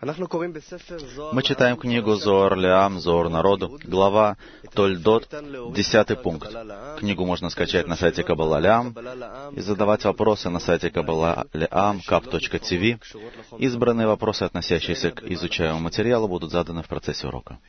Мы читаем книгу Зоар Леам, Зоар народу, глава Тольдот, 10 пункт. Книгу можно скачать на сайте Каббала Леам и задавать вопросы на сайте Каббала Леам, kab.tv. Избранные вопросы, относящиеся к изучаемому материалу, будут заданы в процессе урока.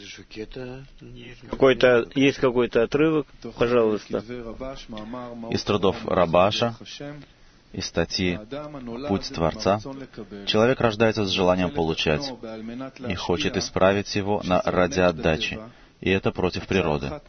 Есть какой-то отрывок? Пожалуйста. Из трудов Рабаша, из статьи «Путь Творца», человек рождается с желанием получать и хочет исправить его ради отдачи, и это против природы.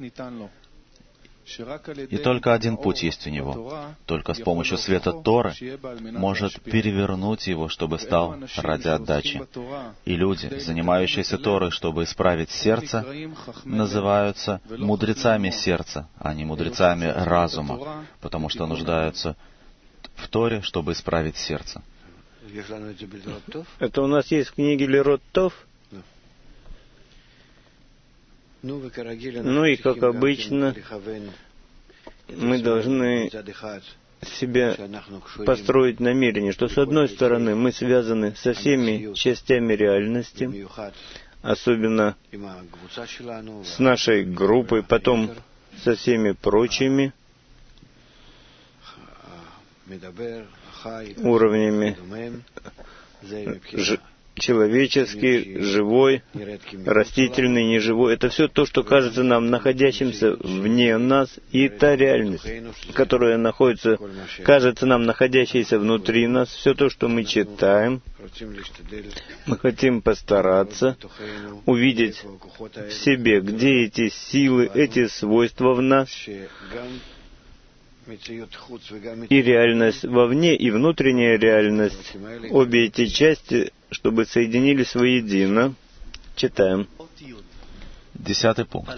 И только один путь есть у него. Только с помощью света Торы может перевернуть его, чтобы стал ради отдачи. И люди, занимающиеся Торой, чтобы исправить сердце, называются мудрецами сердца, а не мудрецами разума, потому что нуждаются в Торе, чтобы исправить сердце. Это у нас есть в книге Лерот Тов? Ну и, как обычно, мы должны себе построить намерение, что, с одной стороны, мы связаны со всеми частями реальности, особенно с нашей группой, потом со всеми прочими уровнями, человеческий, живой, растительный, неживой. Это все то, что кажется нам находящимся вне нас, и та реальность, которая кажется нам находящейся внутри нас, все то, что мы читаем. Мы хотим постараться увидеть в себе, где эти силы, эти свойства в нас, и реальность вовне, и внутренняя реальность, обе эти части, чтобы соединились воедино. Читаем. 10 пункт.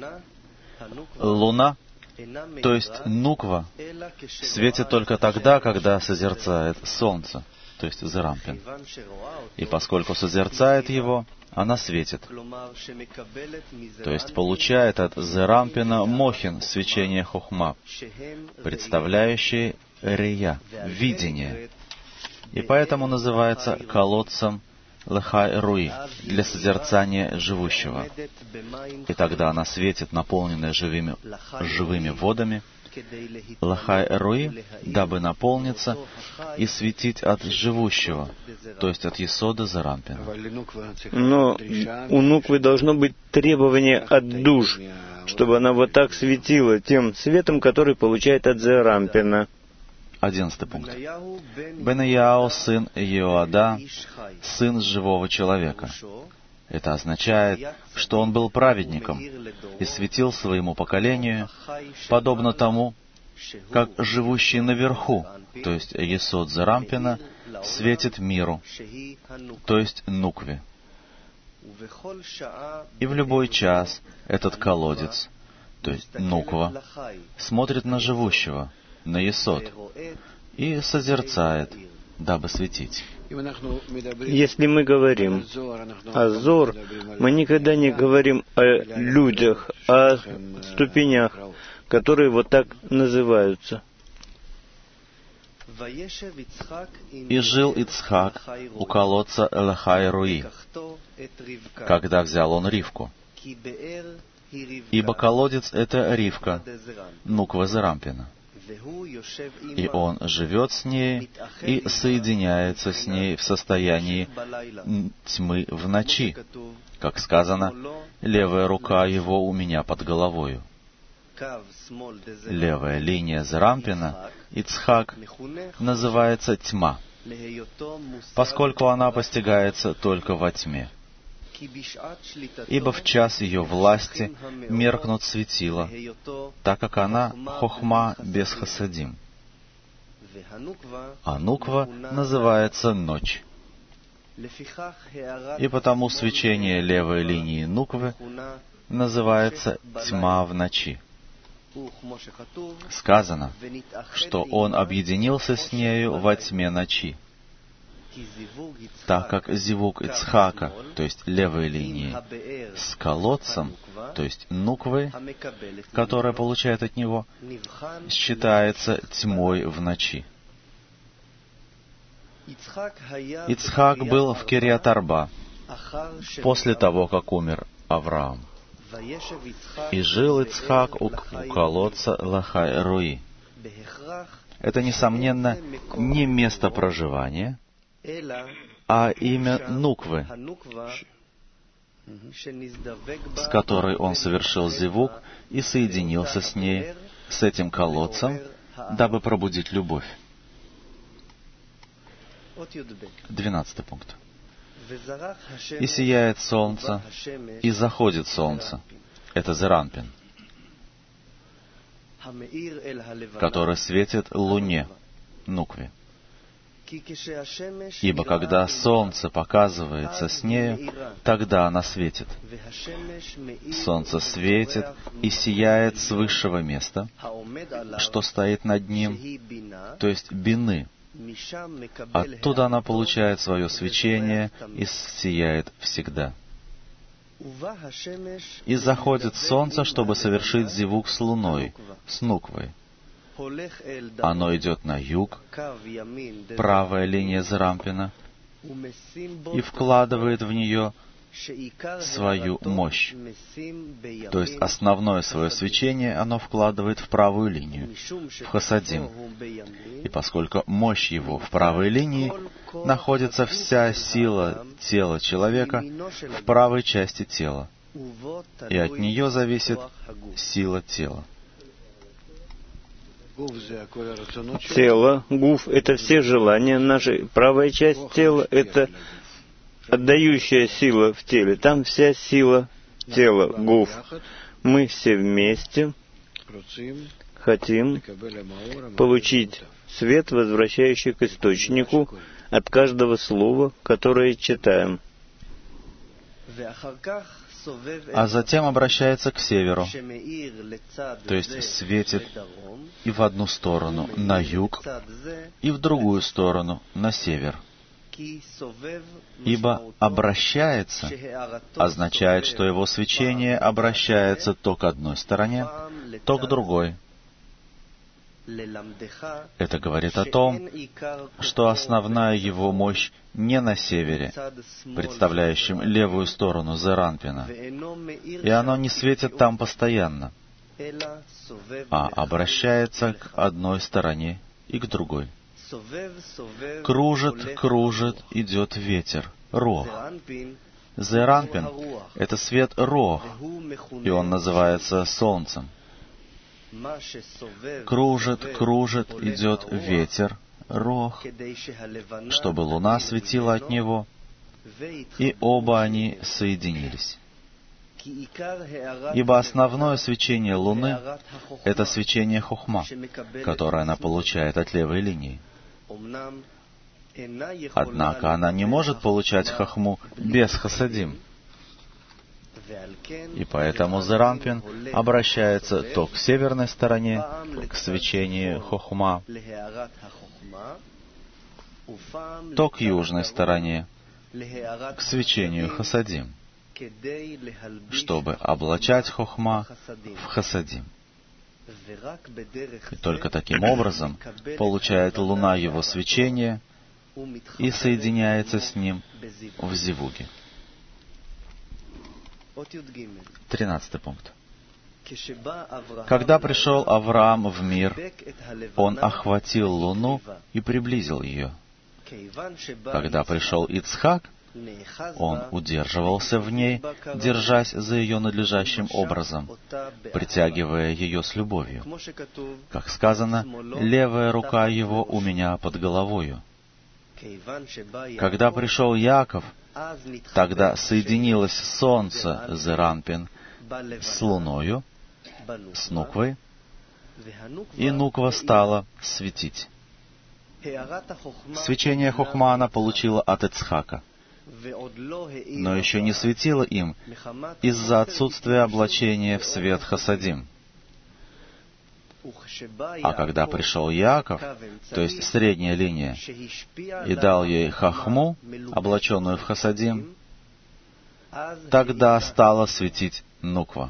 Луна, то есть нуква, светит только тогда, когда созерцает солнце, то есть Зерампин. И поскольку созерцает его, она светит. То есть получает от Зерампина мохин, свечение хохма, представляющий рия, видение. И поэтому называется колодцем Лехай Руи, для созерцания живущего. И тогда она светит, наполненная живыми водами, Лехай Руи, дабы наполниться и светить от живущего, то есть от Есода Зерампина. Но у нуквы должно быть требование от душ, чтобы она вот так светила тем светом, который получает от Зерампина. 11 пункт. Бенаяу, сын Йоада, сын живого человека. Это означает, что он был праведником и светил своему поколению, подобно тому, как живущий наверху, то есть Есод Зерампина, светит миру, то есть нукве. И в любой час этот колодец, то есть нуква, смотрит на живущего, на Есод, и созерцает, дабы светить. Если мы говорим о Зор, мы никогда не говорим о людях, о ступенях, которые вот так называются. «И жил Ицхак у колодца Лехай Руи, когда взял он Ривку. Ибо колодец — это Ривка, нуква Зерампина. И он живет с ней и соединяется с ней в состоянии тьмы в ночи. Как сказано, левая рука его у меня под головою». Левая линия Зерампина, Ицхак, называется тьма, поскольку она постигается только во тьме. Ибо в час ее власти меркнут светила, так как она хохма без хасадим. А нуква называется ночь. И потому свечение левой линии нуквы называется тьма в ночи. Сказано, что он объединился с нею во тьме ночи, так как зивук Ицхака, то есть левой линии, с колодцем, то есть нуквой, которая получает от него, считается тьмой в ночи. Ицхак был в Кирьят-Арба после того, как умер Авраам. И жил Ицхак у колодца Лахай-Руи. Это, несомненно, не место проживания, а имя Нуквы, с которой он совершил зивук и соединился с ней, с этим колодцем, дабы пробудить любовь. 12 пункт. «И сияет солнце, и заходит солнце». Это Зеранпин, который светит луне, Нукве. Ибо когда солнце показывается с нею, тогда она светит. Солнце светит и сияет с высшего места, что стоит над ним, то есть бины. Оттуда она получает свое свечение и сияет всегда. И заходит солнце, чтобы совершить зивук с луной, с Нуквой. Оно идет на юг, правая линия Зерампина, и вкладывает в нее свою мощь. То есть основное свое свечение оно вкладывает в правую линию, в Хасадим. И поскольку мощь его в правой линии, находится вся сила тела человека в правой части тела, и от нее зависит сила тела. Тело, гуф — это все желания наши. Правая часть тела — это отдающая сила в теле. Там вся сила тела, гуф. Мы все вместе хотим получить свет, возвращающий к источнику от каждого слова, которое читаем. А затем обращается к северу, то есть светит и в одну сторону, на юг, и в другую сторону, на север. Ибо «обращается» означает, что его свечение обращается то к одной стороне, то к другой. Это говорит о том, что основная его мощь не на севере, представляющем левую сторону Зеранпина, и оно не светит там постоянно, а обращается к одной стороне и к другой. Кружит, кружит, идет ветер, рох. Зеранпин — это свет рох, и он называется солнцем. Кружит, кружит, идет ветер, рох, чтобы луна светила от него, и оба они соединились. Ибо основное свечение луны — это свечение хохма, которое она получает от левой линии. Однако она не может получать хохму без хасадим. И поэтому Зеранпин обращается то к северной стороне, к свечению хохма, то к южной стороне, к свечению хасадим, чтобы облачать хохма в хасадим. И только таким образом получает луна его свечение и соединяется с ним в зивуге. 13 пункт. Когда пришел Авраам в мир, он охватил луну и приблизил ее. Когда пришел Ицхак, он удерживался в ней, держась за ее надлежащим образом, притягивая ее с любовью. Как сказано, левая рука его у меня под головою. Когда пришел Яаков, тогда соединилось солнце Зеранпин с луною, с Нуквой, и Нуква стала светить. Свечение хохма она получила от Ицхака, но еще не светила им из-за отсутствия облачения в свет хасадим. А когда пришел Яаков, то есть средняя линия, и дал ей хохму, облаченную в хасадим, тогда стала светить Нуква.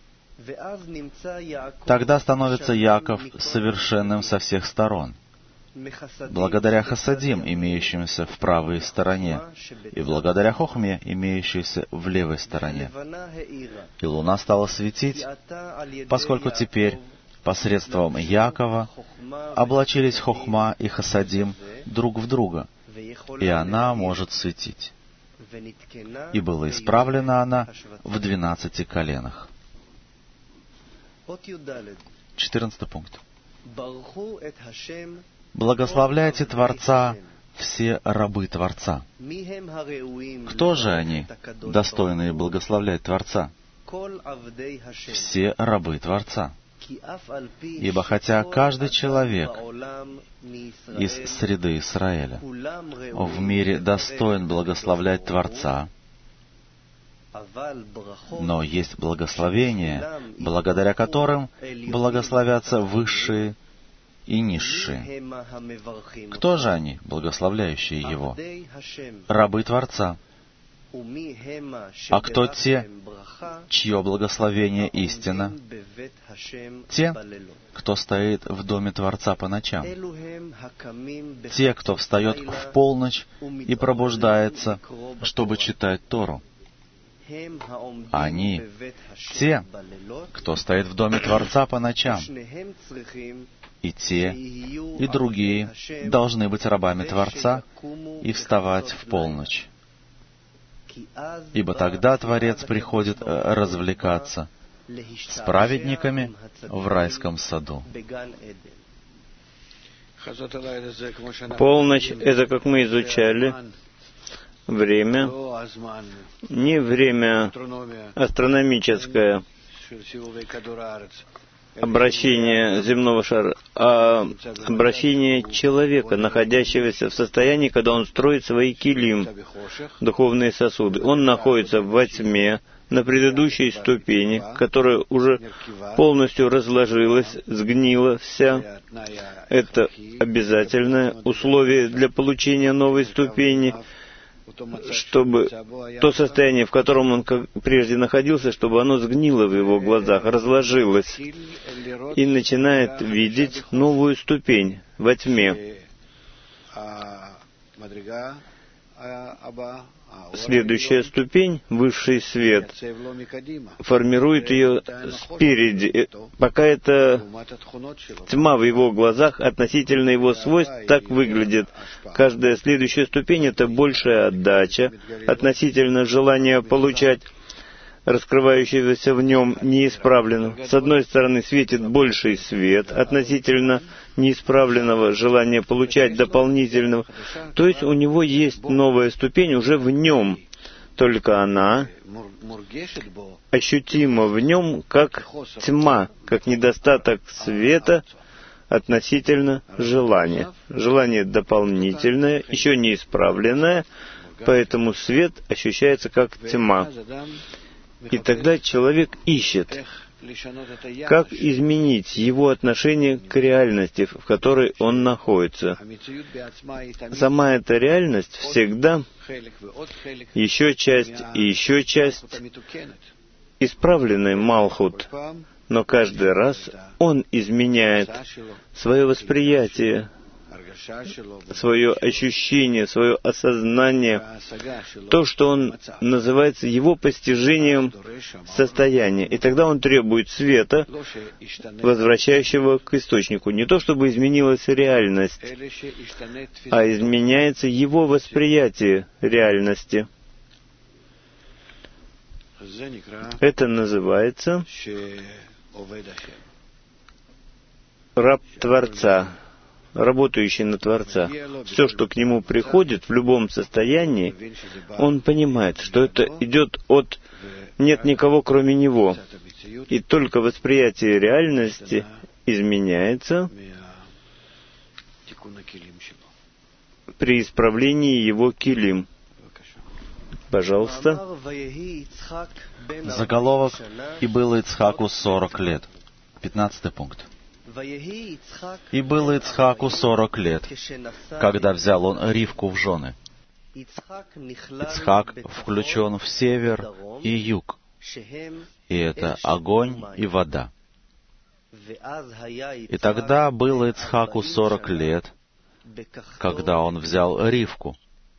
Тогда становится Яаков совершенным со всех сторон, благодаря хасадим, имеющимся в правой стороне, и благодаря хохме, имеющейся в левой стороне. И луна стала светить, поскольку теперь посредством Якова облачились хохма и хасадим друг в друга, и она может светить. И была исправлена она в 12 коленах. 14 пункт. Благословляйте Творца, все рабы Творца. Кто же они, достойные благословлять Творца? Все рабы Творца. Ибо хотя каждый человек из среды Израиля в мире достоин благословлять Творца, но есть благословения, благодаря которым благословятся высшие и низшие. Кто же они, благословляющие Его? Рабы Творца. А кто те, чье благословение истина? Те, кто стоит в доме Творца по ночам. Те, кто встает в полночь и пробуждается, чтобы читать Тору. Они, те, кто стоит в доме Творца по ночам. И те, и другие должны быть рабами Творца и вставать в полночь. Ибо тогда Творец приходит развлекаться с праведниками в райском саду. Полночь — это, как мы изучали, время, не время астрономическое, обращение земного шара, а обращение человека, находящегося в состоянии, когда он строит свои килим, духовные сосуды. Он находится во тьме, на предыдущей ступени, которая уже полностью разложилась, сгнила вся. Это обязательное условие для получения новой ступени, чтобы то состояние, в котором он прежде находился, чтобы оно сгнило в его глазах, разложилось, и начинает видеть новую ступень во тьме. Следующая ступень, высший свет, формирует ее спереди. Пока это тьма в его глазах относительно его свойств, так выглядит. Каждая следующая ступень — это большая отдача относительно желания получать раскрывающегося в нем неисправленного. С одной стороны, светит больший свет относительно неисправленного желания получать дополнительного. То есть у него есть новая ступень уже в нем, только она ощутима в нем как тьма, как недостаток света относительно желания. Желание дополнительное, еще не исправленное, поэтому свет ощущается как тьма. И тогда человек ищет, как изменить его отношение к реальности, в которой он находится. Сама эта реальность всегда еще часть и еще часть исправленный Малхут, но каждый раз он изменяет свое восприятие, свое ощущение, свое осознание, то, что он называется его постижением состояния. И тогда он требует света, возвращающего к источнику. Не то, чтобы изменилась реальность, а изменяется его восприятие реальности. Это называется раб Творца, работающий на Творца. Все, что к нему приходит в любом состоянии, он понимает, что это идет от «нет никого, кроме него». И только восприятие реальности изменяется при исправлении его килим. Пожалуйста. Заголовок «И было Ицхаку 40 лет». 15 пункт. «И было Ицхаку 40 лет, когда взял он Ривку в жены. Ицхак включен в север и юг, и это огонь и вода. И тогда было Ицхаку 40 лет, когда он взял Ривку,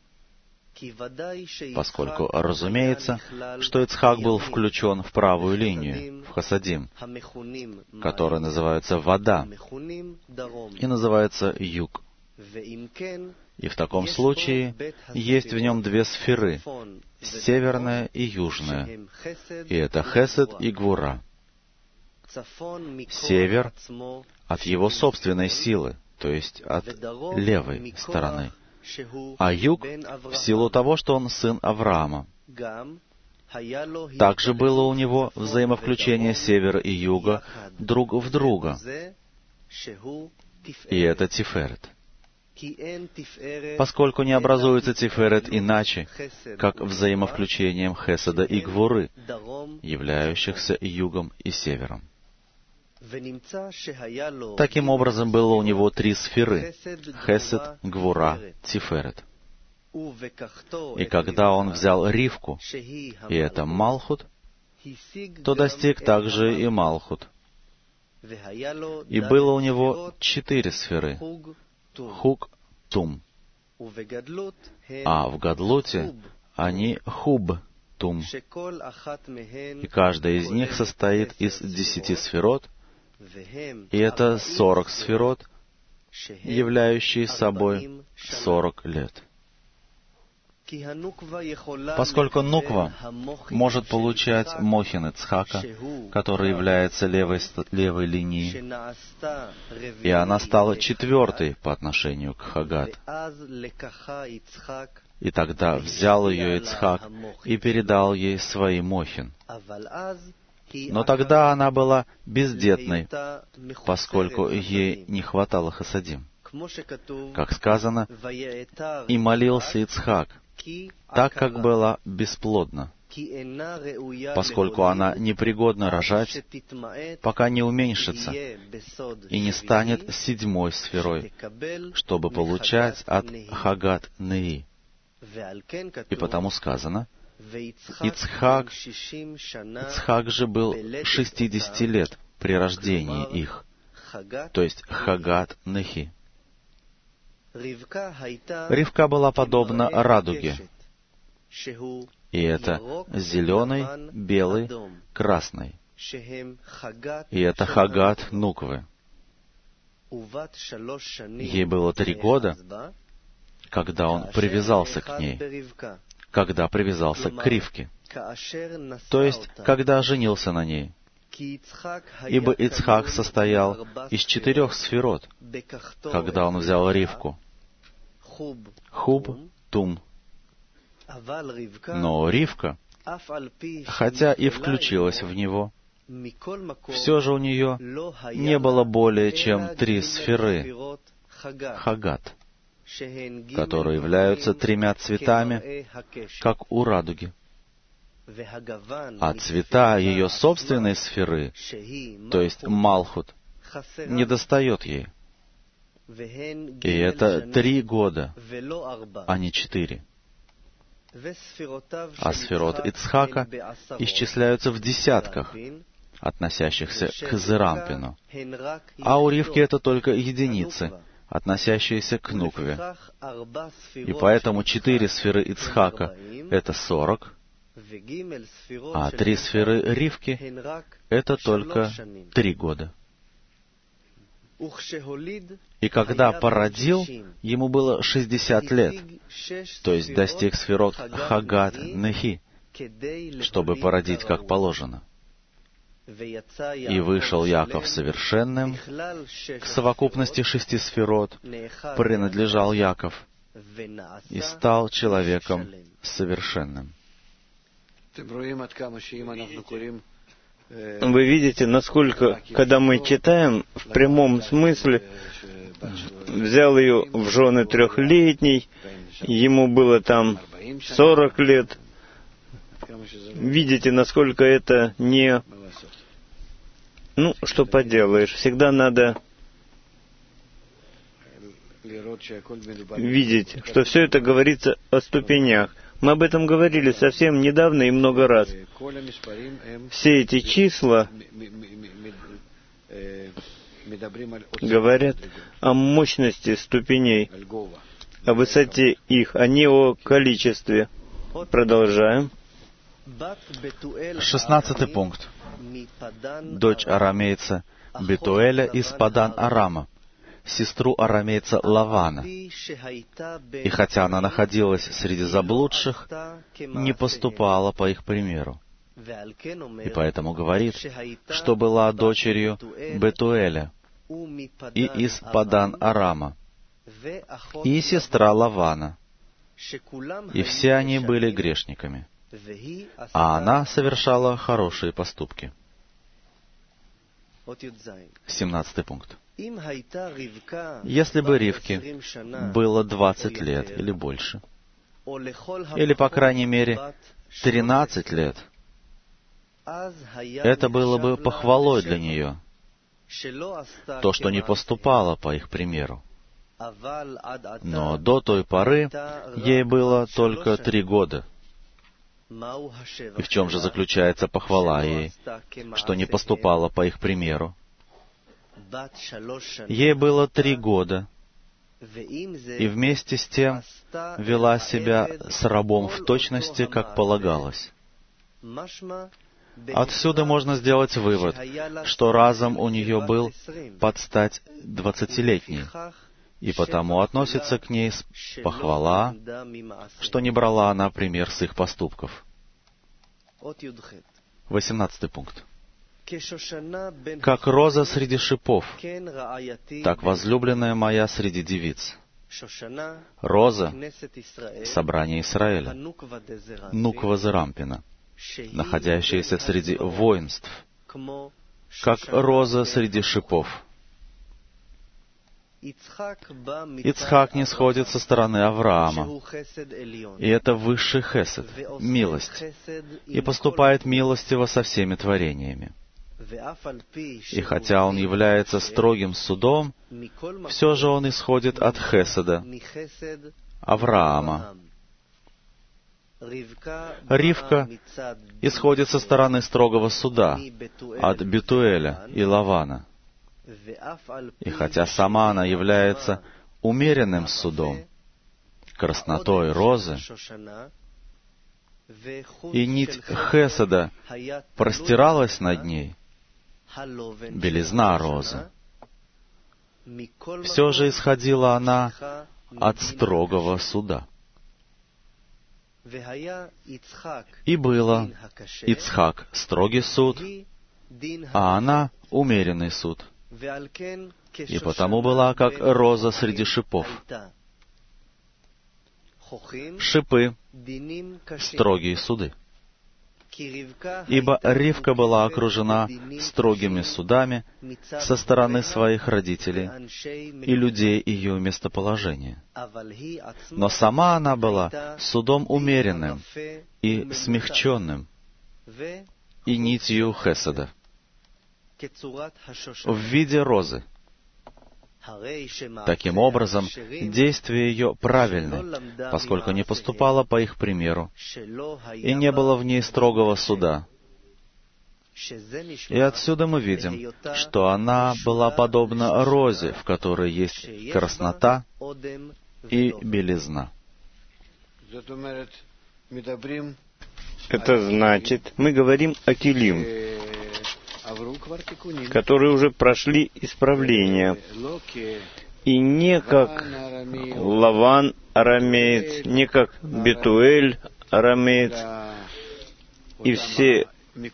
поскольку разумеется, что Ицхак был включен в правую линию, в Хасадим, которая называется вода и называется юг. И в таком случае есть в нем две сферы, северная и южная, и это Хесед и Гвура. Север от его собственной силы, то есть от левой стороны, а юг в силу того, что он сын Авраама. Также было у него взаимовключение севера и юга друг в друга, и это Тиферет. Поскольку не образуется Тиферет иначе, как взаимовключением Хеседа и Гвуры, являющихся югом и севером. Таким образом, было у него три сферы — Хесед, Гвура, Тиферет. И когда он взял Ривку, и это Малхут, то достиг также и Малхут. И было у него четыре сферы — Хук, Тум. А в Гадлуте они Хуб, Тум. И каждая из них состоит из 10 сферот, и это 40 сферот, являющие собой 40 лет. Поскольку Нуква может получать Мохин Ицхака, который является левой линией, и она стала четвертой по отношению к Хагат, и тогда взял ее Ицхак и передал ей свои Мохин. Но тогда она была бездетной, поскольку ей не хватало Хасадим. Как сказано, «И молился Ицхак, так как была бесплодна, поскольку она непригодна рожать, пока не уменьшится и не станет 7-й сферой, чтобы получать от Хагат Неи». И потому сказано, Ицхак же был 60 лет при рождении их, то есть Хагат Нехи. Ривка была подобна радуге, и это зеленый, белый, красный, и это Хагат Нуквы. Ей было 3 года, когда он привязался к ней, когда привязался к Ривке, то есть, когда женился на ней. Ибо Ицхак состоял из 4 сферот, когда он взял Ривку. Хуб, Тум. Но Ривка, хотя и включилась в него, все же у нее не было более чем 3 сферы Хагат, которые являются 3 цветами, как у радуги. А цвета ее собственной сферы, то есть Малхут, не достает ей. И это 3 года, а не 4. А сферот Ицхака исчисляются в десятках, относящихся к Зерампину. А у Ривки это только единицы, относящиеся к Нукве. И поэтому 4 сферы Ицхака — это 40, а 3 сферы Ривки — это только 3 года. И когда породил, ему было 60 лет, то есть достиг сферот Хагат Нехи, чтобы породить как положено. И вышел Яков совершенным, к совокупности 6 сферот принадлежал Яков, и стал человеком совершенным. Вы видите, насколько, когда мы читаем, в прямом смысле, взял ее в жены 3-летней, ему было там 40 лет. Видите, насколько это не... что поделаешь, всегда надо видеть, что все это говорится о ступенях. Мы об этом говорили совсем недавно и много раз. Все эти числа говорят о мощности ступеней, о высоте их, а не о количестве. Продолжаем. 16 пункт. Дочь арамейца Бетуэля из Падан-Арама, сестру арамейца Лавана. И хотя она находилась среди заблудших, не поступала по их примеру. И поэтому говорит, что была дочерью Бетуэля и из Падан-Арама, и сестра Лавана. И все они были грешниками, а она совершала хорошие поступки. 17 пункт. Если бы Ривке было 20 лет или больше, или, по крайней мере, 13 лет, это было бы похвалой для нее, то, что не поступало по их примеру. Но до той поры ей было только 3 года. И в чем же заключается похвала ей, что не поступала по их примеру? Ей было 3 года, и вместе с тем вела себя с рабом в точности, как полагалось. Отсюда можно сделать вывод, что разум у нее был под стать 20-летней, и потому относится к ней похвала, что не брала она пример с их поступков. 18 пункт. «Как роза среди шипов, так возлюбленная моя среди девиц». Роза — собрание Израиля, Нуква Зерампина, находящаяся среди воинств, как роза среди шипов. Ицхак не сходит со стороны Авраама, и это высший хесед, милость, и поступает милостиво со всеми творениями. И хотя он является строгим судом, все же он исходит от хеседа, Авраама. Ривка исходит со стороны строгого суда, от Бетуэля и Лавана. И хотя сама она является умеренным судом, краснотой розы, и нить хеседа простиралась над ней, белизна розы, все же исходила она от строгого суда. И было Ицхак строгий суд, а она умеренный суд. И потому была как роза среди шипов. Шипы — строгие суды. Ибо Ривка была окружена строгими судами со стороны своих родителей и людей ее местоположения. Но сама она была судом умеренным и смягченным, и нитью хеседа, в виде розы. Таким образом, действия ее правильны, поскольку не поступала по их примеру, и не было в ней строгого суда. И отсюда мы видим, что она была подобна розе, в которой есть краснота и белизна. Это значит, мы говорим о Келим, которые уже прошли исправление. И не как Лаван арамеец, не как Бетуэль арамеец, и все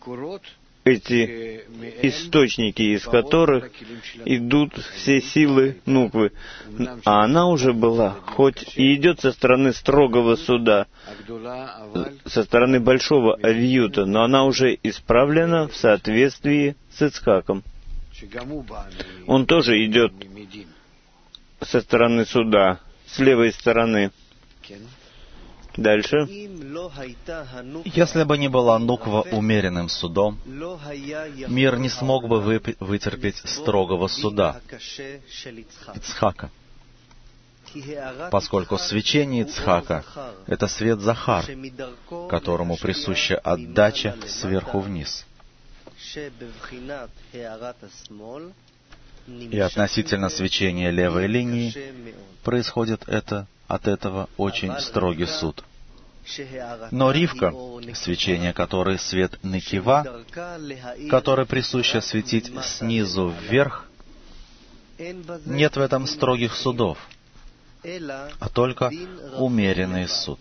эти источники, из которых идут все силы Нуквы. А она уже была, хоть и идет со стороны строгого суда, со стороны большого авиюта, но она уже исправлена в соответствии с Ицхаком. Он тоже идет со стороны суда, с левой стороны. Дальше. Если бы не была Нуква умеренным судом, мир не смог бы вытерпеть строгого суда Ицхака, поскольку свечение Ицхака — это свет Захар, которому присуща отдача сверху вниз. И относительно свечения левой линии происходит от этого очень строгий суд. Но Ривка, свечение которой свет Некива, которое присуще светить снизу вверх, нет в этом строгих судов, а только умеренный суд.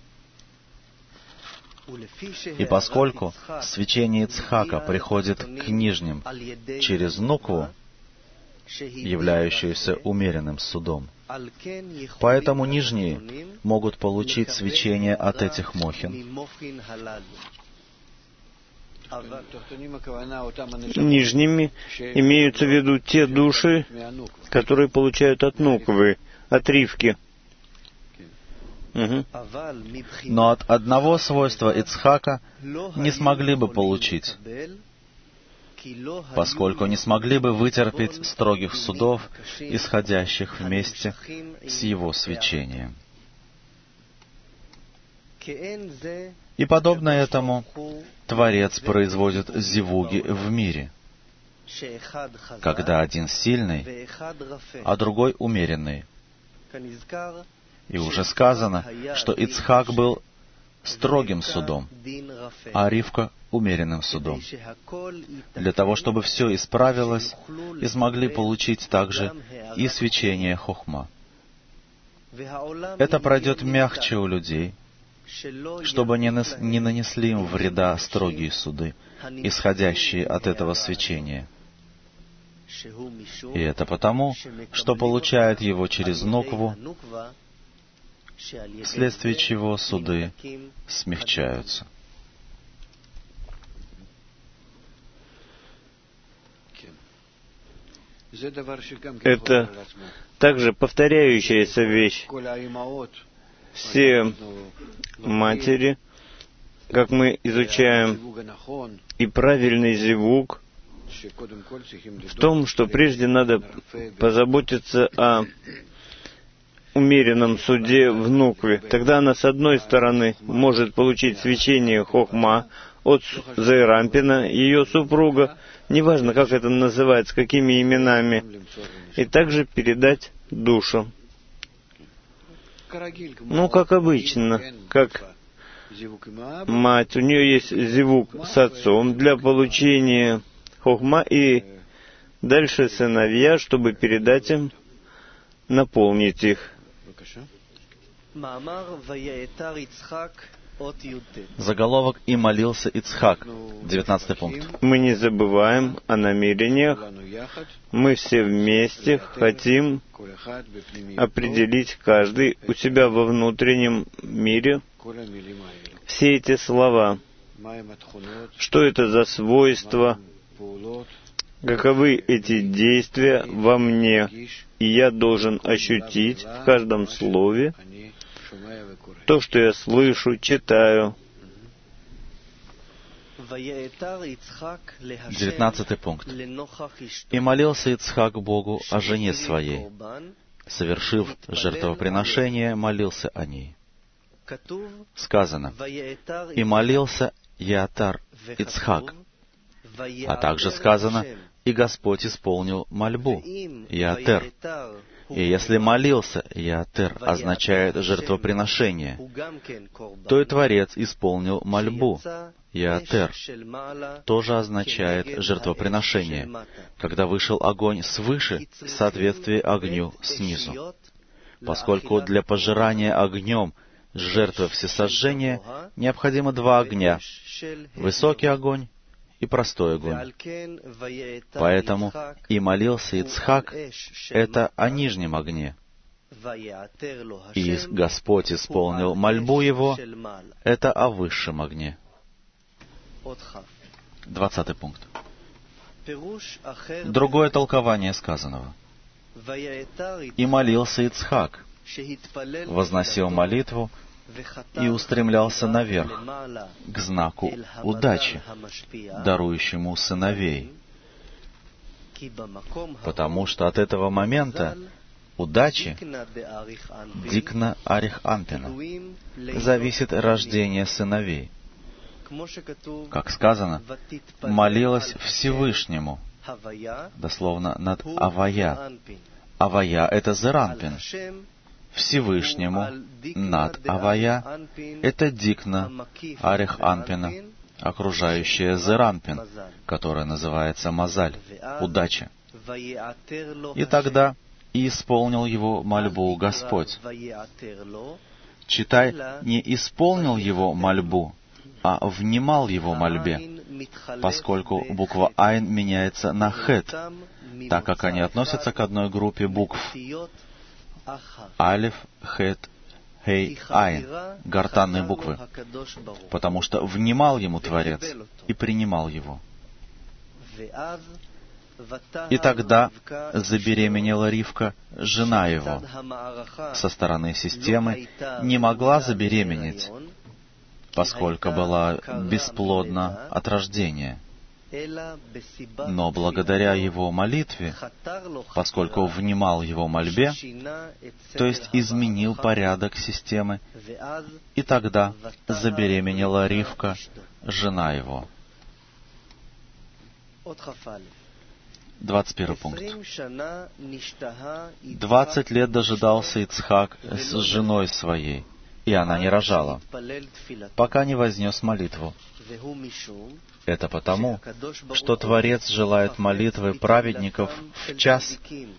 И поскольку свечение Ицхака приходит к нижним через Нукву, являющуюся умеренным судом, поэтому нижние могут получить свечение от этих мохин. Нижними имеются в виду те души, которые получают от Нуквы, от Ривки. Но от одного свойства Ицхака не смогли бы получить, поскольку не смогли бы вытерпеть строгих судов, исходящих вместе с его свечением. И подобно этому Творец производит зивуги в мире, когда один сильный, а другой умеренный. И уже сказано, что Ицхак был строгим судом, а Ривка — умеренным судом, для того, чтобы все исправилось и смогли получить также и свечение Хохма. Это пройдет мягче у людей, чтобы не нанесли им вреда строгие суды, исходящие от этого свечения. И это потому, что получают его через Нукву, вследствие чего суды смягчаются. Это также повторяющаяся вещь. Все матери, как мы изучаем, и правильный зивуг в том, что прежде надо позаботиться о умеренном суде в Нукве. Тогда она, с одной стороны, может получить свечение Хохма от Зейрампина, ее супруга, неважно, как это называется, какими именами, и также передать душу. Ну, как обычно, как мать, у нее есть зивук с отцом для получения Хохма, и дальше сыновья, чтобы передать им, наполнить их. Заголовок «И молился Ицхак», 19 пункт. Мы не забываем о намерениях. Мы все вместе хотим определить каждый у себя во внутреннем мире все эти слова. Что это за свойства? Каковы эти действия во мне? И я должен ощутить в каждом слове то, что я слышу, читаю. 19 пункт. «И молился Ицхак Богу о жене своей. Совершив жертвоприношение, молился о ней». Сказано: «И молился Яатар Ицхак». А также сказано: «И Господь исполнил мольбу». Яатер. И если молился Яатер означает жертвоприношение, то и Творец исполнил мольбу. Яатер тоже означает жертвоприношение, когда вышел огонь свыше в соответствии огню снизу. Поскольку для пожирания огнем жертвы всесожжения необходимо два огня — высокий огонь и простой огонь. Поэтому и молился Ицхак — это о нижнем огне. И Господь исполнил мольбу его — это о высшем огне. 20 пункт. Другое толкование сказанного. «И молился Ицхак, возносил молитву и устремлялся наверх, к знаку удачи, дарующему сыновей, потому что от этого момента удачи, Дикна Арих Антена, зависит рождение сыновей. Как сказано, молилась Всевышнему дословно над Авая. Авая — это Зеранпин. Всевышнему над Авая — это Дикна, Арех Анпина, окружающая Зеранпин, которая называется Мазаль, удача. И тогда и исполнил его мольбу Господь. Читай, не исполнил его мольбу, а внимал его мольбе, поскольку буква Айн меняется на Хет, так как они относятся к одной группе букв. Алиф, Хет, Хей, Айн, гортанные буквы, потому что внимал ему Творец и принимал его. И тогда забеременела Ривка, жена его. Со стороны системы не могла забеременеть, поскольку была бесплодна от рождения. Но благодаря его молитве, поскольку внимал его мольбе, то есть изменил порядок системы, и тогда забеременела Ривка, жена его. 21 пункт. 20 лет дожидался Ицхак с женой своей, и она не рожала, пока не вознес молитву. Это потому, что Творец желает молитвы праведников в час,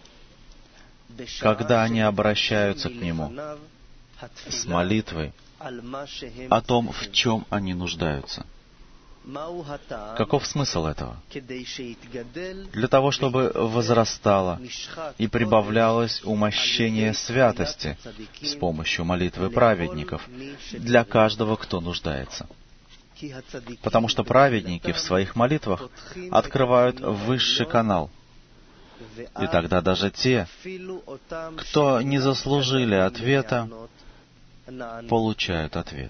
когда они обращаются к Нему с молитвой о том, в чем они нуждаются. Каков смысл этого? Для того, чтобы возрастало и прибавлялось умощение святости с помощью молитвы праведников для каждого, кто нуждается. Потому что праведники в своих молитвах открывают высший канал. И тогда даже те, кто не заслужили ответа, получают ответ.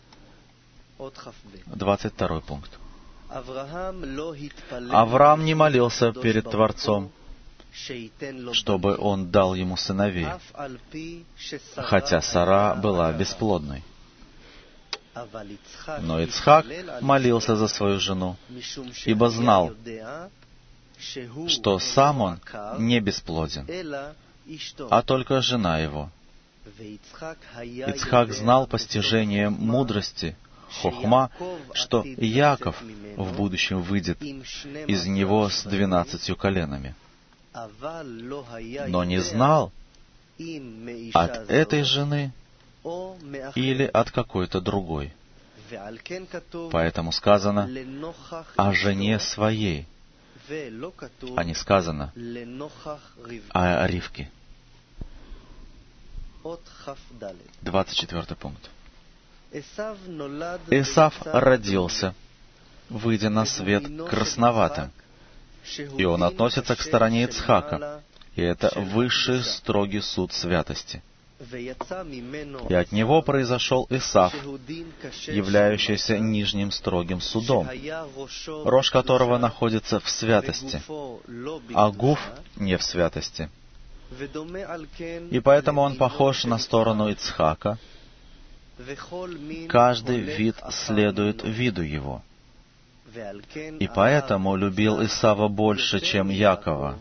22 пункт. Авраам не молился перед Творцом, чтобы он дал ему сыновей, хотя Сара была бесплодной. Но Ицхак молился за свою жену, ибо знал, что сам он не бесплоден, а только жена его. Ицхак знал постижением мудрости, хохма, что Яков в будущем выйдет из него с 12 коленами. Но не знал, от этой жены или от какой-то другой. Поэтому сказано о жене своей, а не сказано о Ривке. 24 пункт. Эсав родился, выйдя на свет красноватым, и он относится к стороне Ицхака, и это высший строгий суд святости. И от него произошел Эсав, являющийся нижним строгим судом, рожь которого находится в святости, а гуф не в святости. И поэтому он похож на сторону Ицхака. Каждый вид следует виду его. И поэтому любил Исава больше, чем Якова.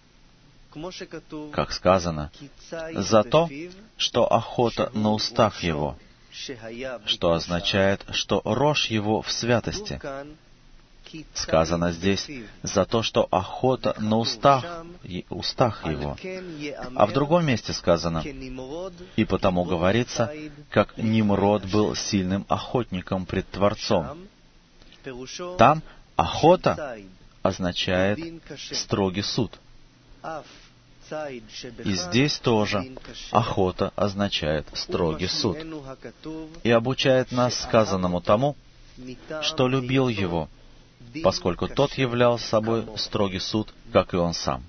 Как сказано, за то, что охота на устах его, что означает, что рожь его в святости. Сказано здесь за то, что охота на устах его. А в другом месте сказано, и потому говорится, как Нимрод был сильным охотником пред Творцом. Там охота означает строгий суд. И здесь тоже охота означает строгий суд. И обучает нас сказанному тому, что любил его, поскольку тот являл собой строгий суд, как и он сам.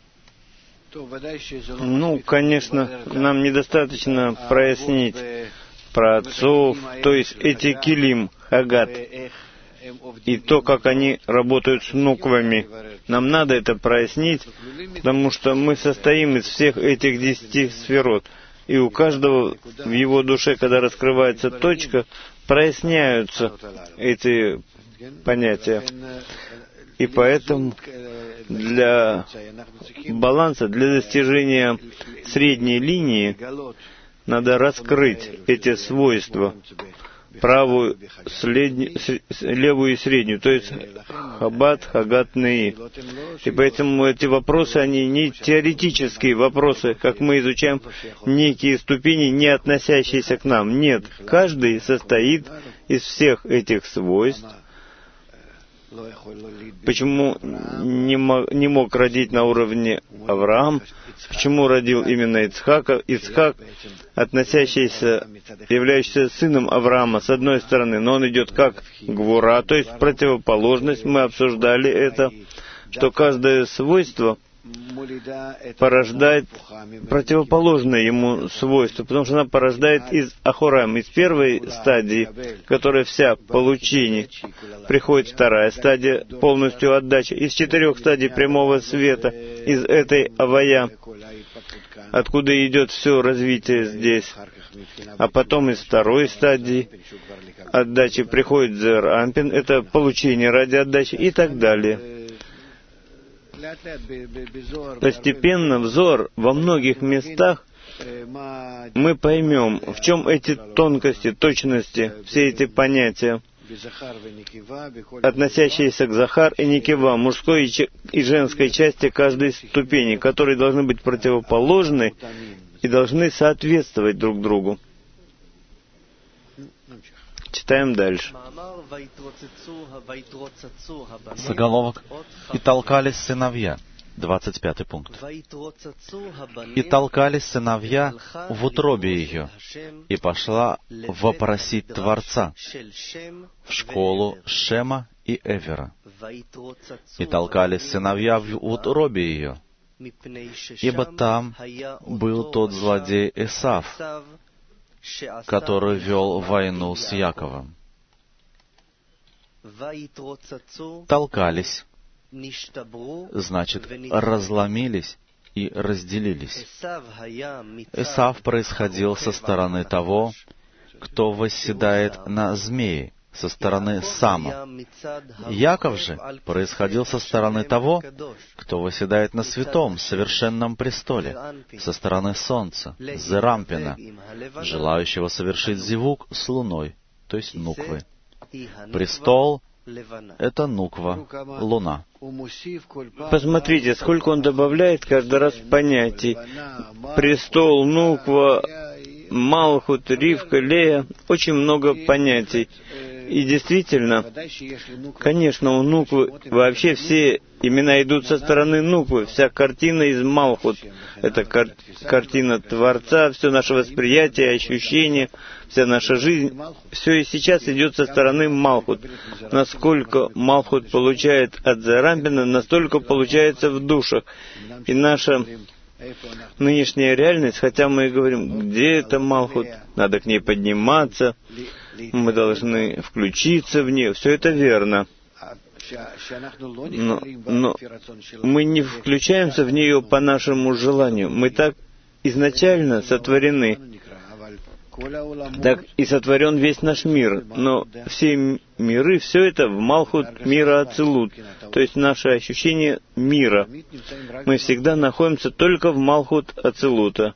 Конечно, нам недостаточно прояснить про отцов, то есть эти килим, хагат, и то, как они работают с нуквами. Нам надо это прояснить, потому что мы состоим из всех этих 10 сферот. И у каждого в его душе, когда раскрывается точка, проясняются эти понятия. И поэтому для баланса, для достижения средней линии надо раскрыть эти свойства, правую, левую и среднюю, то есть Хаббат, Хагат, Неи. И поэтому эти вопросы, они не теоретические вопросы, как мы изучаем некие ступени, не относящиеся к нам. Нет, каждый состоит из всех этих свойств. Почему не мог родить на уровне Авраам? Почему родил именно Ицхака? Ицхак, являющийся сыном Авраама, с одной стороны, но он идет как гвура, то есть противоположность. Мы обсуждали это, что каждое свойство порождает противоположное ему свойство, потому что она порождает из Ахураем, из первой стадии, которая вся получение, приходит вторая стадия, полностью отдача, из 4 стадий прямого света, из этой Авая, откуда идет все развитие здесь, а потом из второй стадии отдачи приходит Зеэр Анпин, это получение ради отдачи и так далее. Постепенно взор во многих местах мы поймем, в чем эти тонкости, точности, все эти понятия, относящиеся к Захар и Никева, мужской и женской части каждой ступени, которые должны быть противоположны и должны соответствовать друг другу. Читаем дальше. Заголовок. «И толкались сыновья». 25 пункт. «И толкались сыновья в утробе ее, и пошла вопросить Творца в школу Шема и Эвера. И толкались сыновья в утробе ее, ибо там был тот злодей Эсав, который вел войну с Яковом. Толкались, значит, разломились и разделились. Эсав происходил со стороны того, кто восседает на змее, со стороны Сама. Яков же происходил со стороны того, кто восседает на святом, совершенном престоле, со стороны Солнца, Зерампина, желающего совершить зивук с луной, то есть нуквы. Престол — это нуква, луна. Посмотрите, сколько он добавляет каждый раз понятий. Престол, нуква, Малхут, Ривка, Лея. Очень много понятий. И действительно, конечно, у Нуквы вообще все имена идут со стороны Нуквы. Вся картина из Малхут. Это картина Творца, все наше восприятие, ощущение, вся наша жизнь. Все и сейчас идет со стороны Малхут. Насколько Малхут получает от Зерампина, настолько получается в душах. И наша нынешняя реальность, хотя мы и говорим, где это Малхут, надо к ней подниматься, мы должны включиться в нее, все это верно. Но мы не включаемся в нее по нашему желанию. Мы так изначально сотворены, так и сотворен весь наш мир. Но все миры, все это в Малхут мира Ацилут, то есть наше ощущение мира. Мы всегда находимся только в Малхут Ацилута.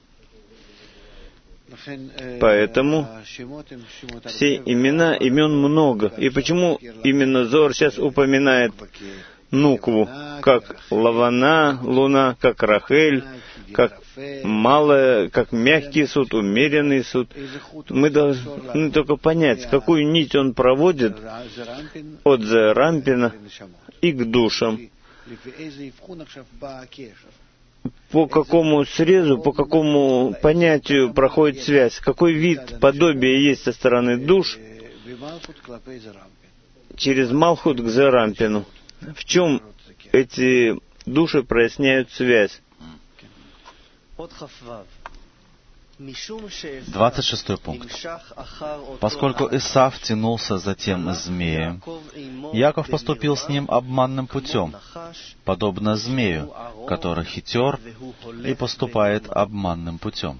Поэтому все имен много. И почему именно Зоар сейчас упоминает Нукву, как Лавана, Луна, как Рахель, как малая, как мягкий суд, умеренный суд. Мы должны только понять, какую нить он проводит от Зерампина и к душам. По какому срезу, по какому понятию проходит связь, какой вид подобия есть со стороны душ через Малхут к Зерампину. В чем эти души проясняют связь? 26 пункт. Поскольку Исав тянулся за тем змеем, Яков поступил с ним обманным путем, подобно змею, который хитер и поступает обманным путем.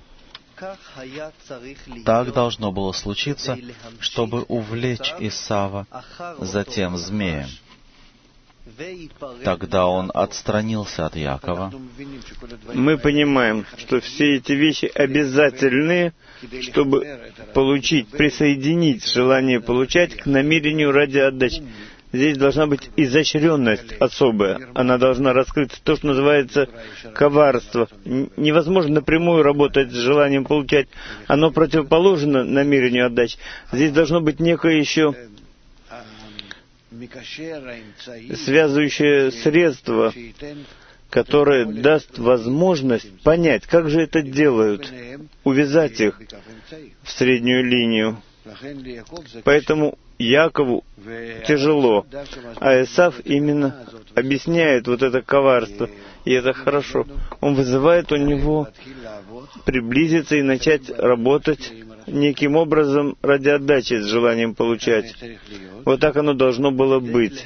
Так должно было случиться, чтобы увлечь Исава за тем змеем. Тогда он отстранился от Якова. Мы понимаем, что все эти вещи обязательны, чтобы присоединить желание получать к намерению ради отдачи. Здесь должна быть изощренность особая. Она должна раскрыться. То, что называется коварство. Невозможно напрямую работать с желанием получать. Оно противоположно намерению отдачи. Здесь должно быть некое еще связывающее средство, которое даст возможность понять, как же это делают, увязать их в среднюю линию. Поэтому Якову тяжело, а Эсав именно объясняет вот это коварство, и это хорошо. Он вызывает у него приблизиться и начать работать неким образом ради отдачи с желанием получать. Вот так оно должно было быть.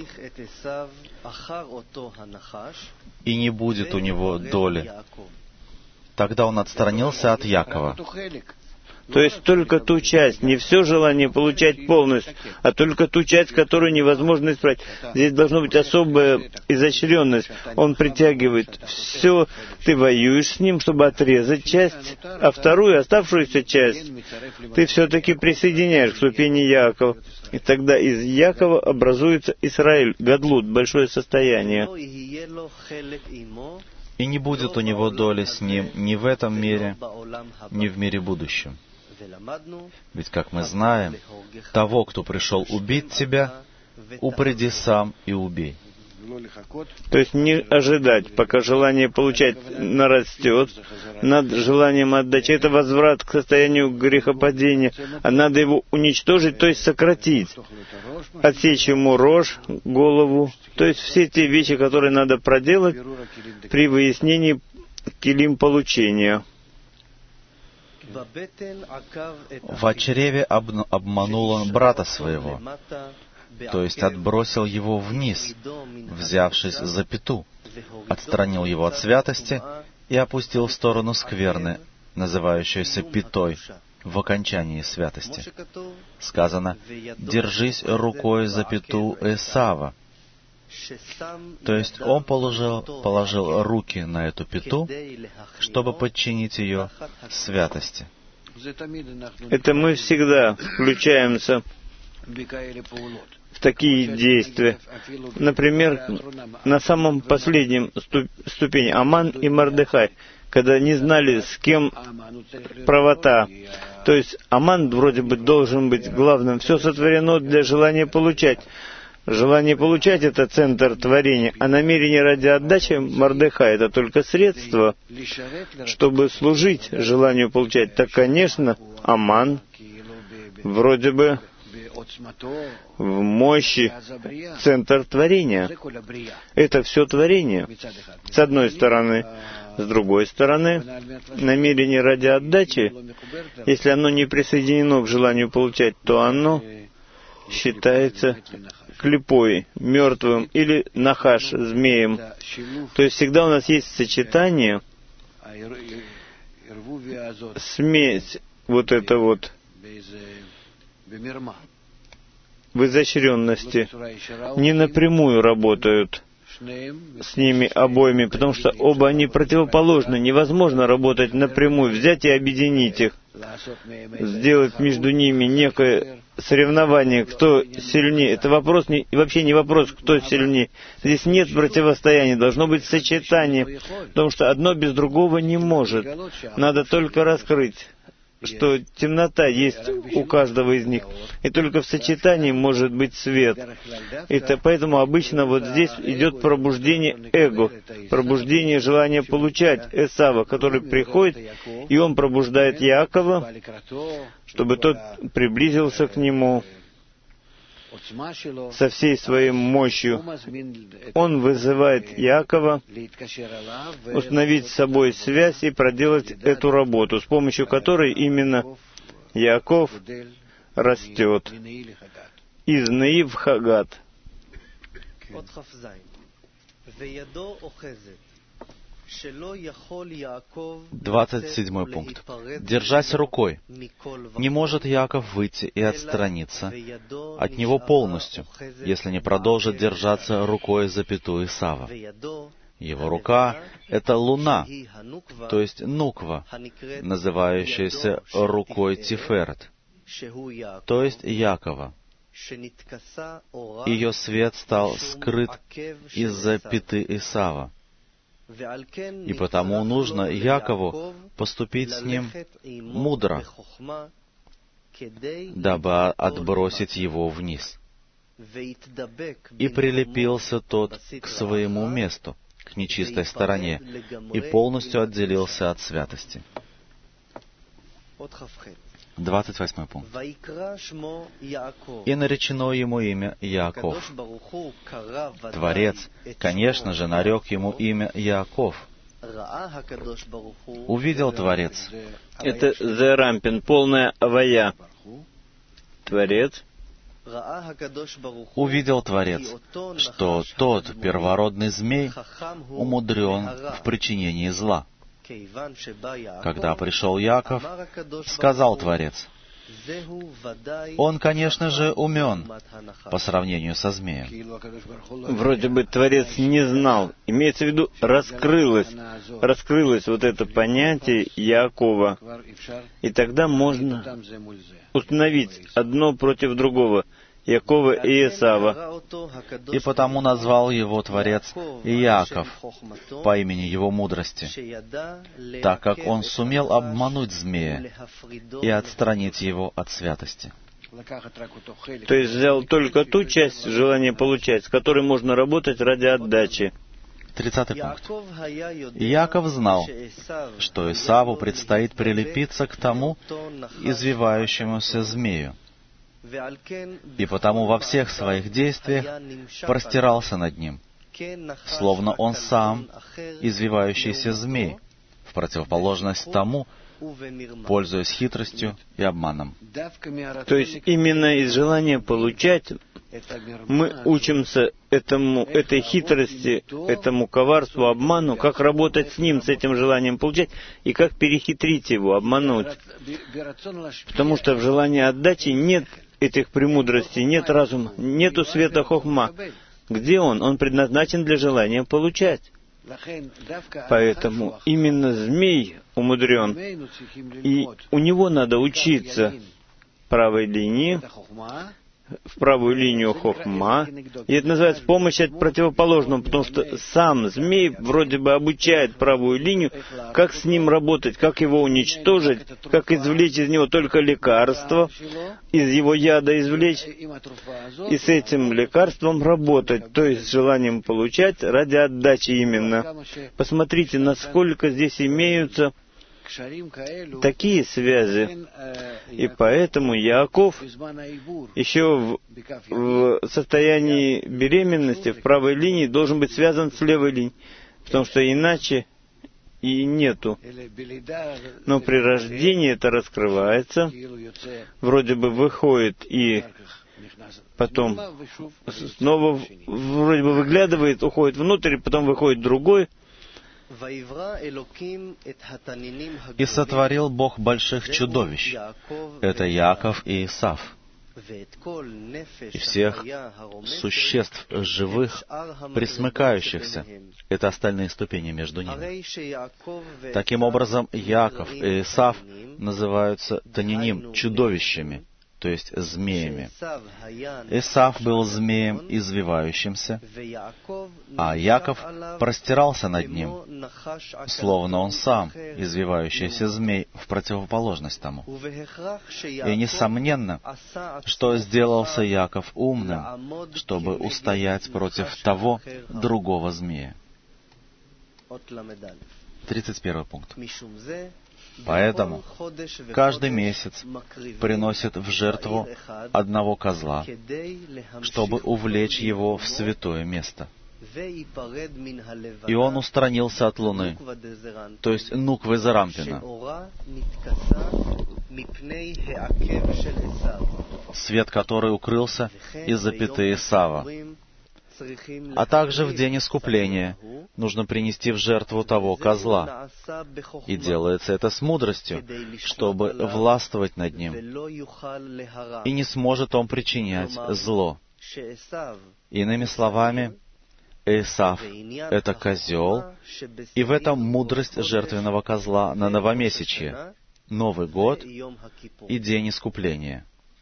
И не будет у него доли. Тогда он отстранился от Якова. То есть только ту часть, не все желание получать полностью, а только ту часть, которую невозможно исправить. Здесь должна быть особая изощренность. Он притягивает все, ты воюешь с ним, чтобы отрезать часть, а вторую, оставшуюся часть, ты все-таки присоединяешь к ступени Якова. И тогда из Якова образуется Исраиль, Гадлут, большое состояние. И не будет у него доли с ним ни в этом мире, ни в мире будущем. Ведь, как мы знаем, того, кто пришел убить тебя, упреди сам и убей. То есть не ожидать, пока желание получать нарастет над желанием отдачи. Это возврат к состоянию грехопадения. А надо его уничтожить, то есть сократить. Отсечь ему рожь, голову. То есть все те вещи, которые надо проделать при выяснении килим получения. В чреве обманул он брата своего, то есть отбросил его вниз, взявшись за пяту, отстранил его от святости и опустил в сторону скверны, называющейся пятой, в окончании святости. Сказано: «Держись рукой за пяту Эсава». То есть он положил руки на эту пяту, чтобы подчинить ее святости. Это мы всегда включаемся в такие действия. Например, на самом последнем ступени Аман и Мордехай, когда не знали, с кем правота. То есть Аман вроде бы должен быть главным. Все сотворено для желания получать. Желание получать — это центр творения, а намерение ради отдачи Мордехай — это только средство, чтобы служить желанию получать. Так, конечно, Аман вроде бы в мощи центр творения. Это все творение, с одной стороны. С другой стороны, намерение ради отдачи, если оно не присоединено к желанию получать, то оно считается клипой, мертвым, или нахаш, змеем. То есть всегда у нас есть сочетание, смесь вот это вот в изощренности. Не напрямую работают с ними обоими, потому что оба они противоположны. Невозможно работать напрямую, взять и объединить их, сделать между ними некое соревнование, кто сильнее. Это вопрос вообще не вопрос, кто сильнее. Здесь нет противостояния, должно быть сочетание, потому что одно без другого не может. Надо только раскрыть, что темнота есть у каждого из них, и только в сочетании может быть свет. Это поэтому обычно вот здесь идет пробуждение эго, пробуждение желания получать Эсава, который приходит, и он пробуждает Яакова, чтобы тот приблизился к нему со всей своей мощью. Он вызывает Яакова установить с собой связь и проделать эту работу, с помощью которой именно Яаков растет из Неи в Хагат. 27 пункт. «Держась рукой, не может Яков выйти и отстраниться от него полностью, если не продолжит держаться рукой запятую Исава. Его рука — это луна, то есть нуква, называющаяся рукой Тиферет, то есть Якова. Ее свет стал скрыт из-за пяты Исава. И потому нужно Якову поступить с ним мудро, дабы отбросить его вниз. И прилепился тот к своему месту, к нечистой стороне, и полностью отделился от святости». 28 пункт. «И наречено ему имя Яаков». Творец, конечно же, нарек ему имя Яаков. Увидел Творец. Это Зерампин, полная авая. Творец. Увидел Творец, что тот первородный змей умудрен в причинении зла. Когда пришел Яков, сказал Творец: «Он, конечно же, умен по сравнению со змеем». Вроде бы Творец не знал. Имеется в виду, раскрылось вот это понятие Яакова. И тогда можно установить одно против другого, Якова и Исава. И потому назвал его Творец Иаков по имени его мудрости, так как он сумел обмануть змея и отстранить его от святости. То есть взял только ту часть желания получать, с которой можно работать ради отдачи. 30 пункт. Иаков знал, что Исаву предстоит прилепиться к тому извивающемуся змею, и потому во всех своих действиях простирался над ним, словно он сам извивающийся змей, в противоположность тому, пользуясь хитростью и обманом. То есть именно из желания получать мы учимся этой хитрости, этому коварству, обману, как работать с ним, с этим желанием получать, и как перехитрить его, обмануть. Потому что в желании отдачи нет этих премудростей, нет разума, нету света хохма. Где он? Он предназначен для желания получать. Поэтому именно змей умудрен, и у него надо учиться правой линии, в правую линию хохма, и это называется помощь от противоположного, потому что сам змей вроде бы обучает правую линию, как с ним работать, как его уничтожить, как извлечь из него только лекарство, из его яда извлечь, и с этим лекарством работать, то есть с желанием получать ради отдачи именно. Посмотрите, насколько здесь имеются такие связи. И поэтому Яаков еще в состоянии беременности, в правой линии, должен быть связан с левой линией, потому что иначе и нету. Но при рождении это раскрывается, вроде бы выходит и потом снова вроде бы выглядывает, уходит внутрь, и потом выходит другой. «И сотворил Бог больших чудовищ». Это Яаков и Исав. «И всех существ живых, пресмыкающихся». Это остальные ступени между ними. Таким образом, Яаков и Исав называются таниним, чудовищами, то есть змеями. Исав был змеем извивающимся, а Яков простирался над ним, словно он сам извивающийся змей в противоположность тому. И несомненно, что сделался Яков умным, чтобы устоять против того другого змея. 31 пункт. Поэтому каждый месяц приносит в жертву одного козла, чтобы увлечь его в святое место. И он устранился от луны, то есть нуквы Зарампина, свет которой укрылся из-за пяты Исава. А также в день искупления нужно принести в жертву того козла. И делается это с мудростью, чтобы властвовать над ним. И не сможет он причинять зло. Иными словами, Эсав — это козел, и в этом мудрость жертвенного козла на новомесячье, Новый год и День Искупления.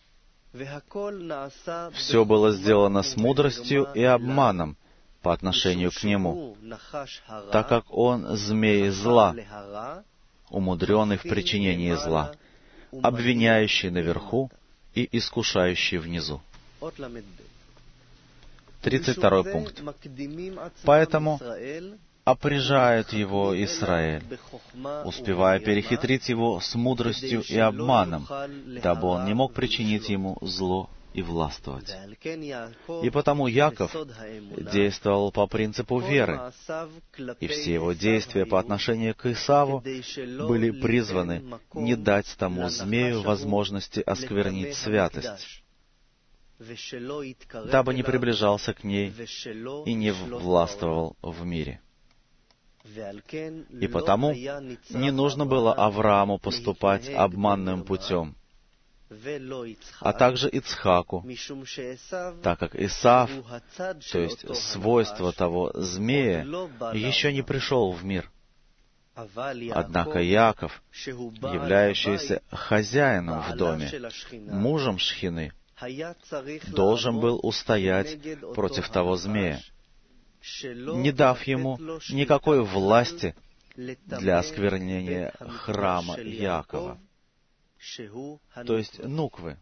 Все было сделано с мудростью и обманом по отношению к нему, так как он змей зла, умудренный в причинении зла, обвиняющий наверху и искушающий внизу. 32 пункт. Поэтому опряжает его Израиль, успевая перехитрить его с мудростью и обманом, дабы он не мог причинить ему зло и властвовать. И потому Яков действовал по принципу веры, и все его действия по отношению к Исаву были призваны не дать тому змею возможности осквернить святость, дабы не приближался к ней и не властвовал в мире. И потому не нужно было Аврааму поступать обманным путем, а также Ицхаку, так как Исав, то есть свойство того змея, еще не пришел в мир. Однако Яков, являющийся хозяином в доме, мужем Шхины, должен был устоять против того змея, не дав ему никакой власти для осквернения храма Якова, то есть Нуквы.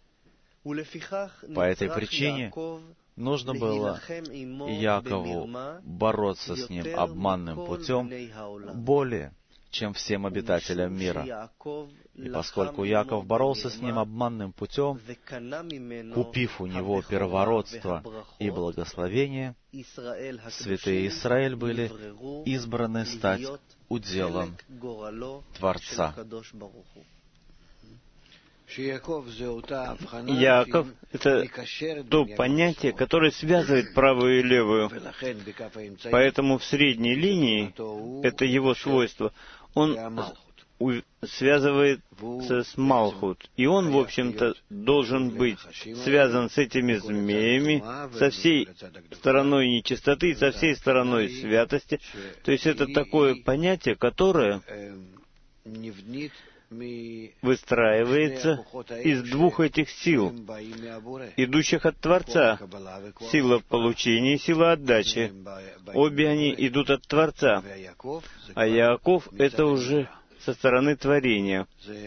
По этой причине нужно было Якову бороться с ним обманным путем более, чем всем обитателям мира. И поскольку Яков боролся с ним обманным путем, купив у него первородство и благословение, святые Израиль были избраны стать уделом Творца. Яков — это то понятие, которое связывает правую и левую. Поэтому в средней линии, это его свойство, он связывается с Малхут. И он, в общем-то, должен быть связан с этими змеями, со всей стороной нечистоты, со всей стороной святости. То есть это такое понятие, которое выстраивается из двух этих сил, идущих от Творца. Сила получения и сила отдачи. Обе они идут от Творца. А Яаков — это уже со стороны творения.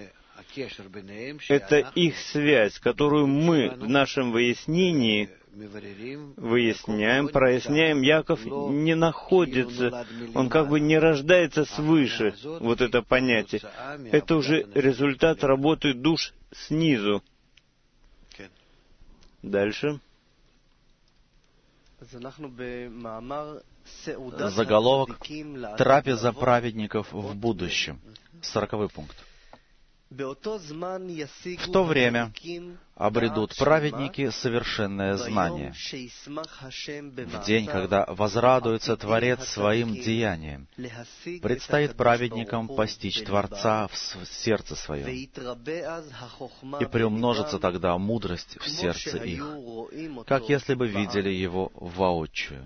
Это их связь, которую мы в нашем выяснении выясняем, проясняем. Яков не находится, он как бы не рождается свыше, вот это понятие. Это уже результат работы душ снизу. Дальше. Заголовок «Трапеза праведников в будущем». 40 пункт. В то время обретут праведники совершенное знание, в день, когда возрадуется Творец своим деянием. Предстоит праведникам постичь Творца в сердце своем, и приумножится тогда мудрость в сердце их, как если бы видели Его воочию.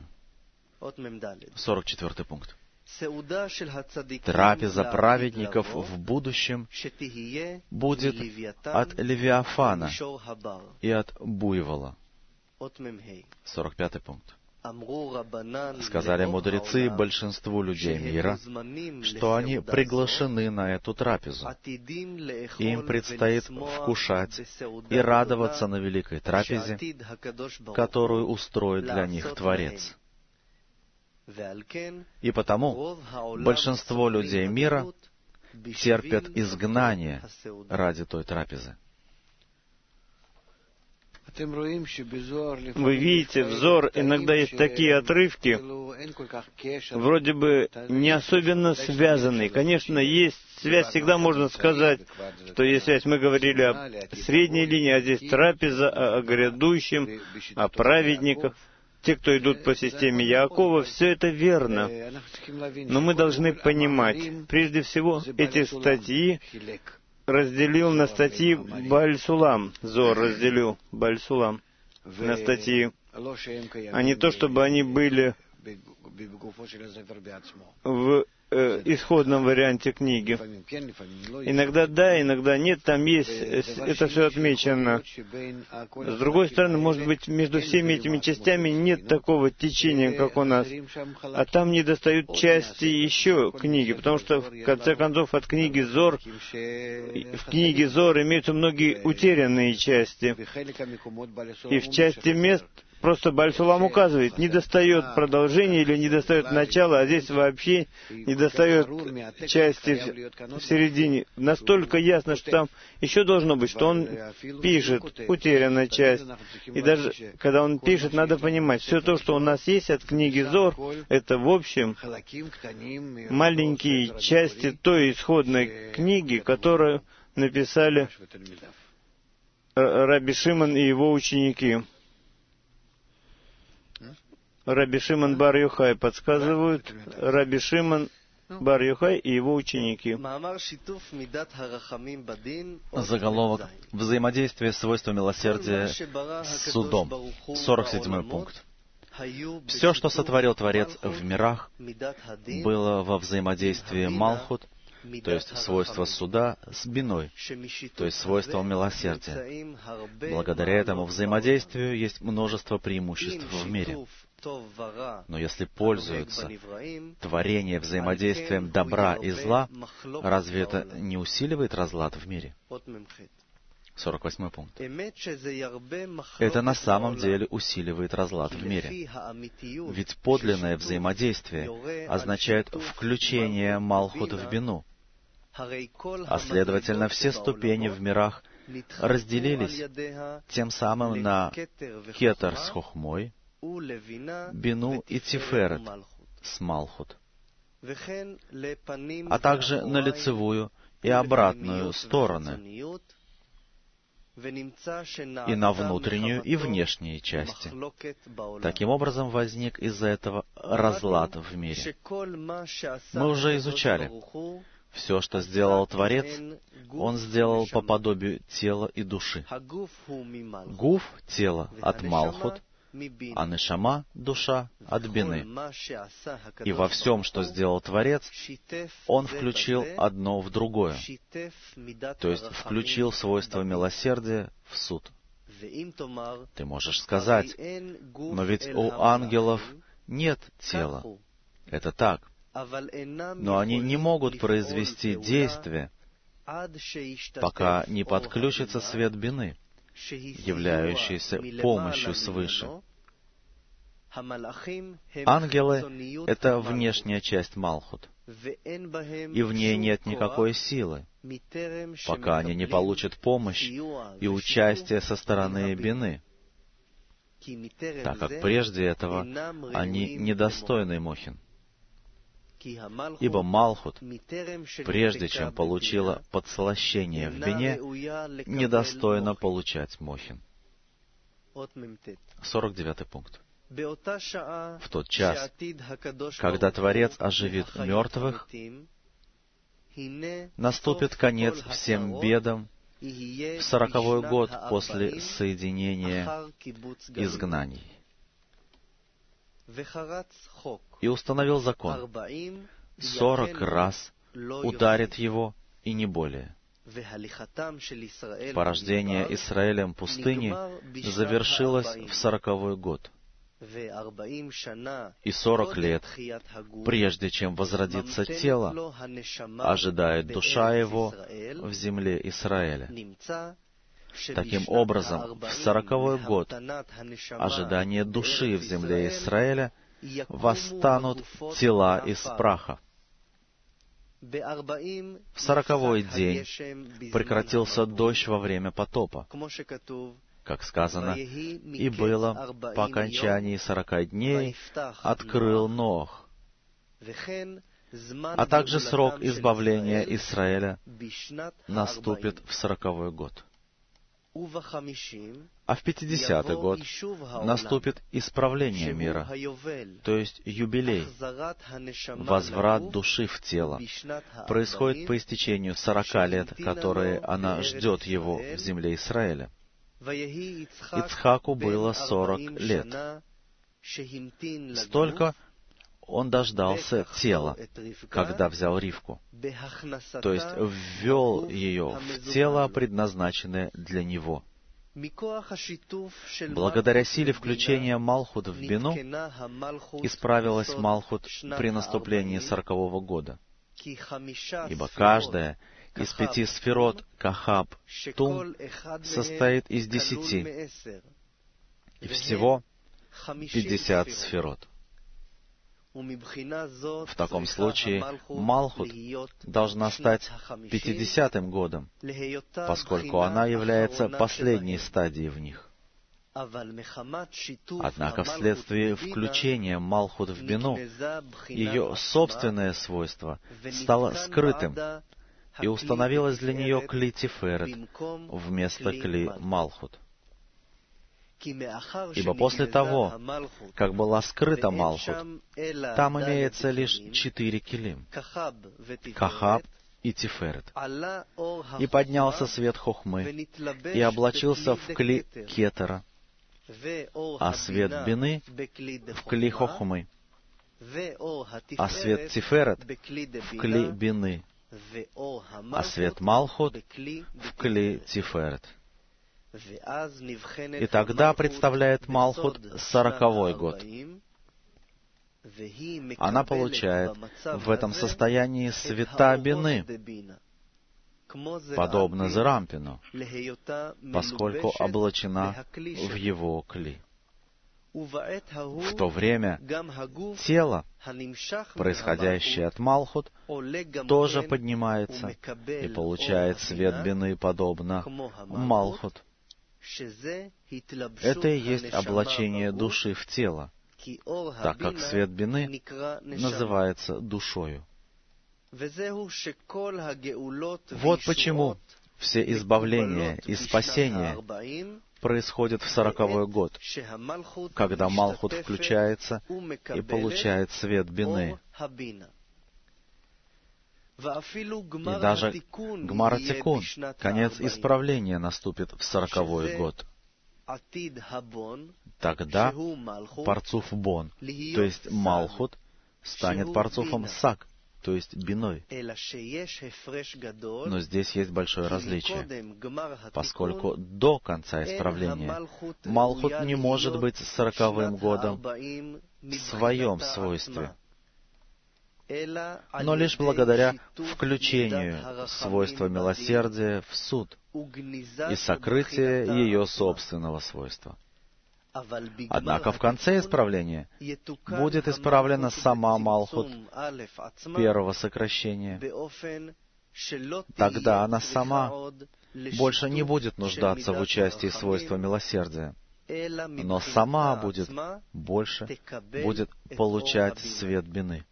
44 пункт. Трапеза праведников в будущем будет от Левиафана и от буйвола. 45 пункт. Сказали мудрецы большинству людей мира, что они приглашены на эту трапезу. Им предстоит вкушать и радоваться на великой трапезе, которую устроит для них Творец. И потому большинство людей мира терпят изгнание ради той трапезы. Вы видите, в Зоар иногда есть такие отрывки, вроде бы не особенно связанные. Конечно, есть связь, всегда можно сказать, что есть связь. Мы говорили о средней линии, а здесь трапеза, о грядущем, о праведниках. те, кто идут по системе Яакова, все это верно. Но мы должны понимать, прежде всего, эти статьи разделил на статьи Бааль-Сулам. Зор разделил Бааль-Сулам на статьи. А не то, чтобы они были в исходном варианте книги. Иногда да, иногда нет, там есть, это все отмечено. С другой стороны, может быть, между всеми этими частями нет такого течения, как у нас. А там недостают части еще книги, потому что, в конце концов, от книги Зор, в книге Зор имеются многие утерянные части. И в части мест просто Бааль-Сулам указывает, недостает продолжения или недостает начала, а здесь вообще недостает части в середине. Настолько ясно, что там еще должно быть, что он пишет, утерянная часть. И даже когда он пишет, надо понимать, все то, что у нас есть от книги Зор, это в общем маленькие части той исходной книги, которую написали Раби Шимон и его ученики. Раби Шимон бар-Йохай подсказывают, Раби Шимон бар-Йохай и его ученики. Заголовок «Взаимодействие свойства милосердия с судом». 47 пункт. Все, что сотворил Творец в мирах, было во взаимодействии Малхут, то есть свойство суда, с биной, то есть свойством милосердия. Благодаря этому взаимодействию есть множество преимуществ в мире. Но если пользуются творение взаимодействием добра и зла, разве это не усиливает разлад в мире? 48 пункт. Это на самом деле усиливает разлад в мире. Ведь подлинное взаимодействие означает включение Малхут в бину. А следовательно, все ступени в мирах разделились тем самым на кетер с хохмой, бину и тиферет с Малхут, а также на лицевую и обратную стороны, и на внутреннюю и внешние части. Таким образом, возник из-за этого разлад в мире. Мы уже изучали. Все, что сделал Творец, Он сделал по подобию тела и души. Гуф — тело от Малхут, а нешама — душа от бины. И во всем, что сделал Творец, Он включил одно в другое, то есть включил свойство милосердия в суд. Ты можешь сказать, но ведь у ангелов нет тела. Это так. Но они не могут произвести действие, пока не подключится свет бины, являющийся помощью свыше. Ангелы — это внешняя часть Малхут, и в ней нет никакой силы, пока они не получат помощь и участие со стороны бины, так как прежде этого они недостойны Мохин. Ибо Малхут, прежде чем получила подслащение в бине, недостойна получать Мохин. 49 пункт. В тот час, когда Творец оживит мертвых, наступит конец всем бедам в 40-й год после соединения изгнаний. И установил закон: 40 раз ударит его, и не более. Порождение Израилем пустыни завершилось в 40-й год. И 40 лет, прежде чем возродится тело, ожидает душа его в земле Израиля. Таким образом, в 40-й год ожидания души в земле Израиля восстанут тела из праха. В 40-й день прекратился дождь во время потопа, как сказано, «И было по окончании 40 дней открыл Ноах». А также срок избавления Израиля наступит в 40-й год. А в 50-й год наступит исправление мира, то есть юбилей, возврат души в тело. Происходит по истечению 40 лет, которые она ждет его в земле Израиля. Ицхаку было 40 лет. Столько он дождался тела, когда взял Ривку, то есть ввел ее в тело, предназначенное для него. Благодаря силе включения Малхут в Бину исправилась Малхут при наступлении 40-го года, ибо каждая из 5 сферот Кахаб Тум состоит из 10, и всего 50 сферот. В таком случае Малхут должна стать 50-м годом, поскольку она является последней стадией в них. Однако вследствие включения Малхут в Бину, ее собственное свойство стало скрытым, и установилось для нее Кли Тиферет вместо Кли Малхут. Ибо после того, как была скрыта Малхут, там имеется лишь 4 килим — Кахаб и Тиферет. И поднялся свет Хохмы, и облачился в Кли Кетера, а свет Бины — в Кли Хохмы, а свет Тиферет — в Кли Бины, а свет Малхут — в Кли Тиферет. И тогда представляет Малхут 40-й год. Она получает в этом состоянии света Бины, подобно Зерампину, поскольку облачена в его Кли. В то время тело, происходящее от Малхут, тоже поднимается и получает свет Бины, подобно Малхут. Это и есть облачение души в тело, так как свет Бины называется душою. Вот почему все избавления и спасения происходят в 40-й год, когда Малхут включается и получает свет Бины. И даже Гмар Тикун, конец исправления, наступит в 40-й год. Тогда Парцуф Бон, то есть Малхут, станет Парцуфом Сак, то есть Биной. Но здесь есть большое различие, поскольку до конца исправления Малхут не может быть 40-м годом в своем свойстве, но лишь благодаря включению свойства милосердия в суд и сокрытия ее собственного свойства. Однако в конце исправления будет исправлена сама Малхут первого сокращения. Тогда она сама больше не будет нуждаться в участии свойства милосердия, но сама будет получать свет Бины.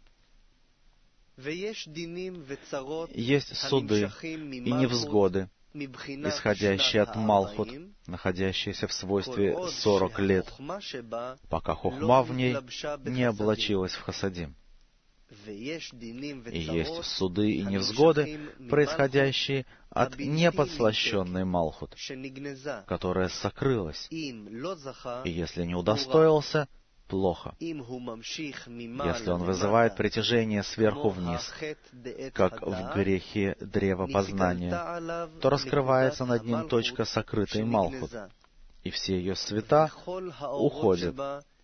Есть суды и невзгоды, исходящие от Малхут, находящиеся в свойстве 40 лет, пока Хохма в ней не облачилась в Хасадим. И есть суды и невзгоды, происходящие от неподслащенной Малхут, которая сокрылась, и если не удостоился, плохо. Если он вызывает притяжение сверху вниз, как в грехе древа познания, то раскрывается над ним точка сокрытой Малхут, и все ее света уходят,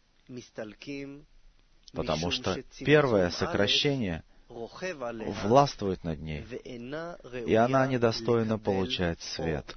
потому что первое сокращение властвует над ней, и она недостойна получать свет.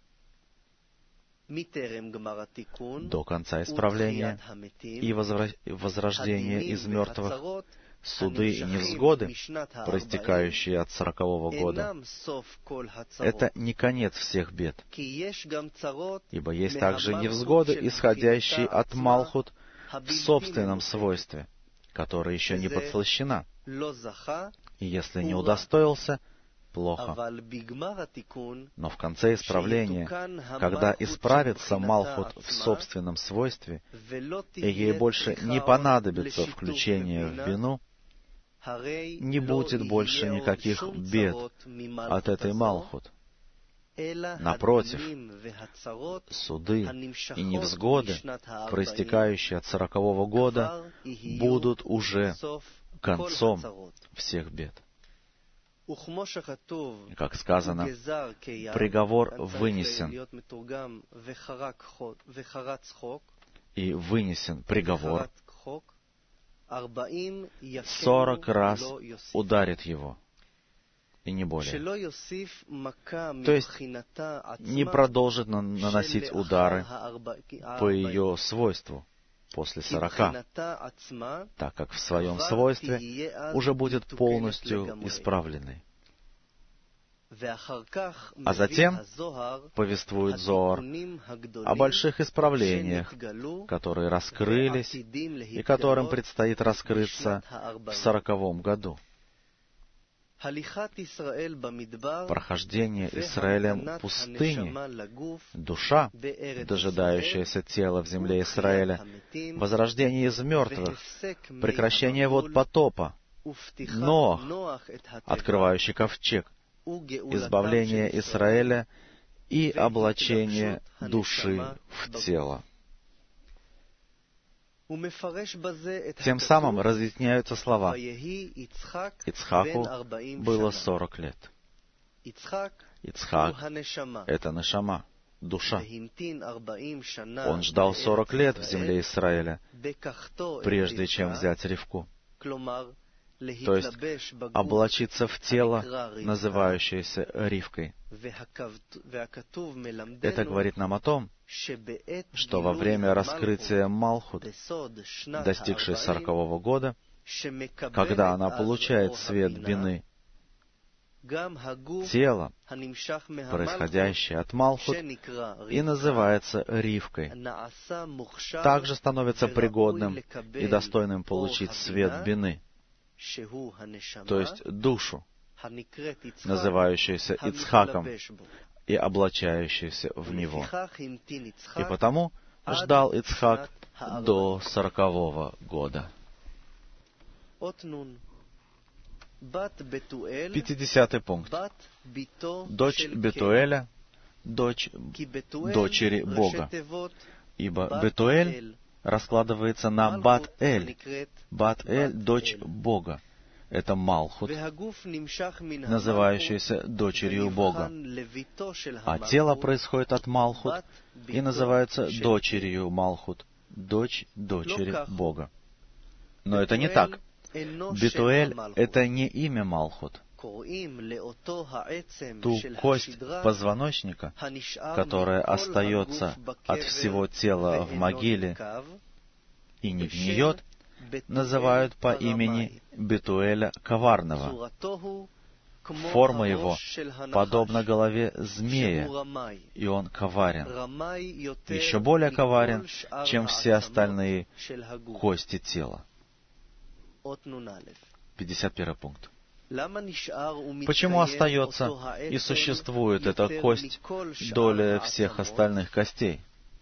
До конца исправления и возрождения из мертвых, суды и невзгоды, проистекающие от 40-го года, это не конец всех бед, ибо есть также невзгоды, исходящие от Малхут в собственном свойстве, которая еще не подслащена, и если не удостоился, плохо. Но в конце исправления, когда исправится Малхут в собственном свойстве, и ей больше не понадобится включение в бину, не будет больше никаких бед от этой Малхут. Напротив, суды и невзгоды, проистекающие от 40-го года, будут уже концом всех бед. И как сказано, приговор вынесен, и вынесен приговор, 40 раз ударит его, и не более. То есть не продолжит наносить удары по ее свойству после 40, так как в своем свойстве уже будет полностью исправленной. А затем повествует Зоар о больших исправлениях, которые раскрылись и которым предстоит раскрыться в 40-м году. Прохождение Израилем пустыни, душа, дожидающаяся тела в земле Израиля, возрождение из мертвых, прекращение вод потопа, Ноах, открывающий ковчег, избавление Израиля и облачение души в тело. Тем самым разъясняются слова. Ицхаку было 40 лет. Ицхак — это нешама, душа. Он ждал 40 лет в земле Израиля, прежде чем взять Ривку. То есть облачиться в тело, называющееся Ривкой. Это говорит нам о том, что во время раскрытия Малхут, достигшей 40-го года, когда она получает свет бины, тело, происходящее от Малхут, и называется Ривкой, также становится пригодным и достойным получить свет бины, то есть душу, называющуюся Ицхаком и облачающуюся в него. И потому ждал Ицхак до 40-го года. 50-й пункт. Дочь Бетуэля, дочь дочери Бога. Ибо Бетуэль раскладывается на Бат-Эль. Бат-Эль — дочь Бога. Это Малхут, называющаяся дочерью Бога. А тело происходит от Малхут и называется дочерью Малхут, дочь дочери Бога. Но это не так. Бетуэль — это не имя Малхут. Ту кость позвоночника, которая остается от всего тела в могиле и не гниет, называют по имени Бетуэля Коварного. Форма его подобна голове змея, и он коварен. Еще более коварен, чем все остальные кости тела. 51 пункт. Почему остается и существует эта кость доля всех остальных костей?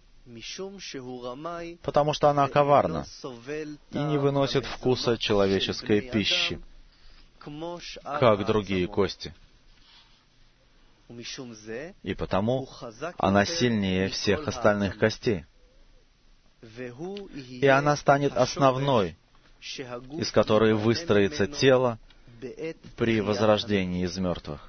Потому что она коварна и не выносит вкуса человеческой пищи, как другие кости. И потому она сильнее всех остальных костей. И она станет основной, из которой выстроится тело при возрождении из мертвых.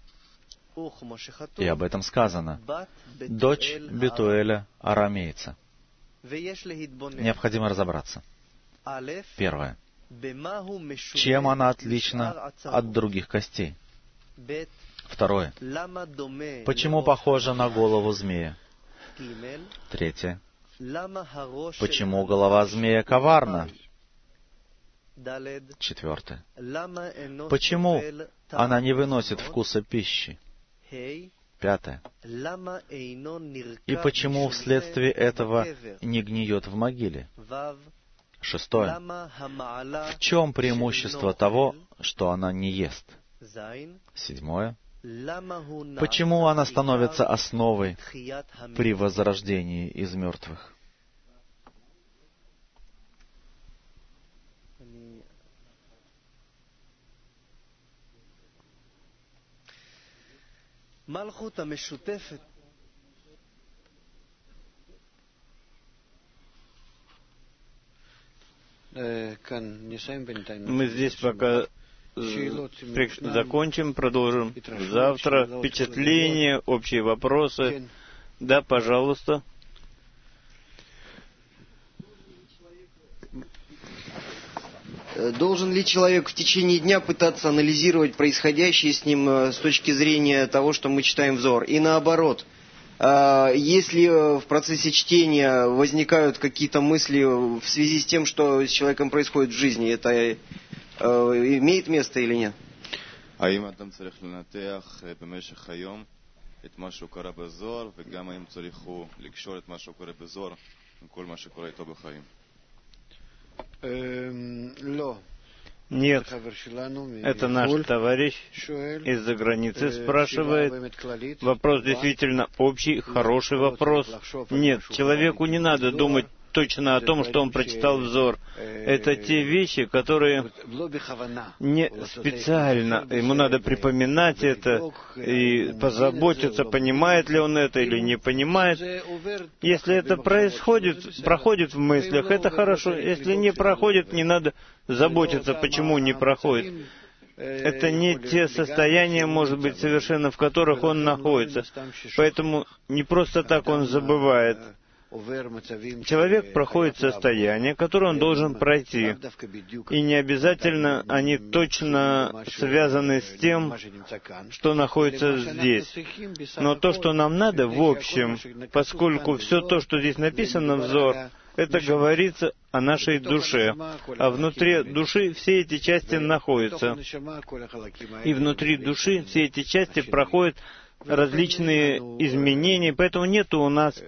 И об этом сказано. Дочь Бетуэля арамейца. Необходимо разобраться. Первое. Чем она отлична от других костей? Второе. Почему похожа на голову змея? Третье. Почему голова змея коварна? Четвертое. Почему она не выносит вкуса пищи? Пятое. И почему вследствие этого не гниет в могиле? Шестое. В чем преимущество того, что она не ест? 7. Почему она становится основой при возрождении из мертвых? Мы здесь пока закончим, продолжим завтра. Впечатления, общие вопросы. Да, пожалуйста. Должен ли человек в течение дня пытаться анализировать происходящее с ним с точки зрения того, что мы читаем в Зоар? И наоборот, если в процессе чтения возникают какие-то мысли в связи с тем, что с человеком происходит в жизни, это имеет место или нет? האם אדם צריך לנתח במשך היום את מה שהוא קרא בזוהר, וגם האם צריך לקשור את מה שהוא קורא בזוהר עם כל מה שקורה איתו בחיים? Нет, это наш товарищ из-за границы спрашивает. Вопрос действительно общий, хороший вопрос. Нет, человеку не надо думать точно о том, что он прочитал в Зоар. Это те вещи, которые не специально. Ему надо припоминать это и позаботиться, понимает ли он это или не понимает. Если это проходит в мыслях, это хорошо. Если не проходит, не надо заботиться, почему не проходит. Это не те состояния, может быть, совершенно в которых он находится. Поэтому не просто так он забывает. Человек проходит состояние, которое он должен пройти. И не обязательно они точно связаны с тем, что находится здесь. Но то, что нам надо, в общем, поскольку все то, что здесь написано в Зоар, это говорится о нашей душе. А внутри души все эти части находятся. И внутри души все эти части проходят различные изменения, поэтому нет у нас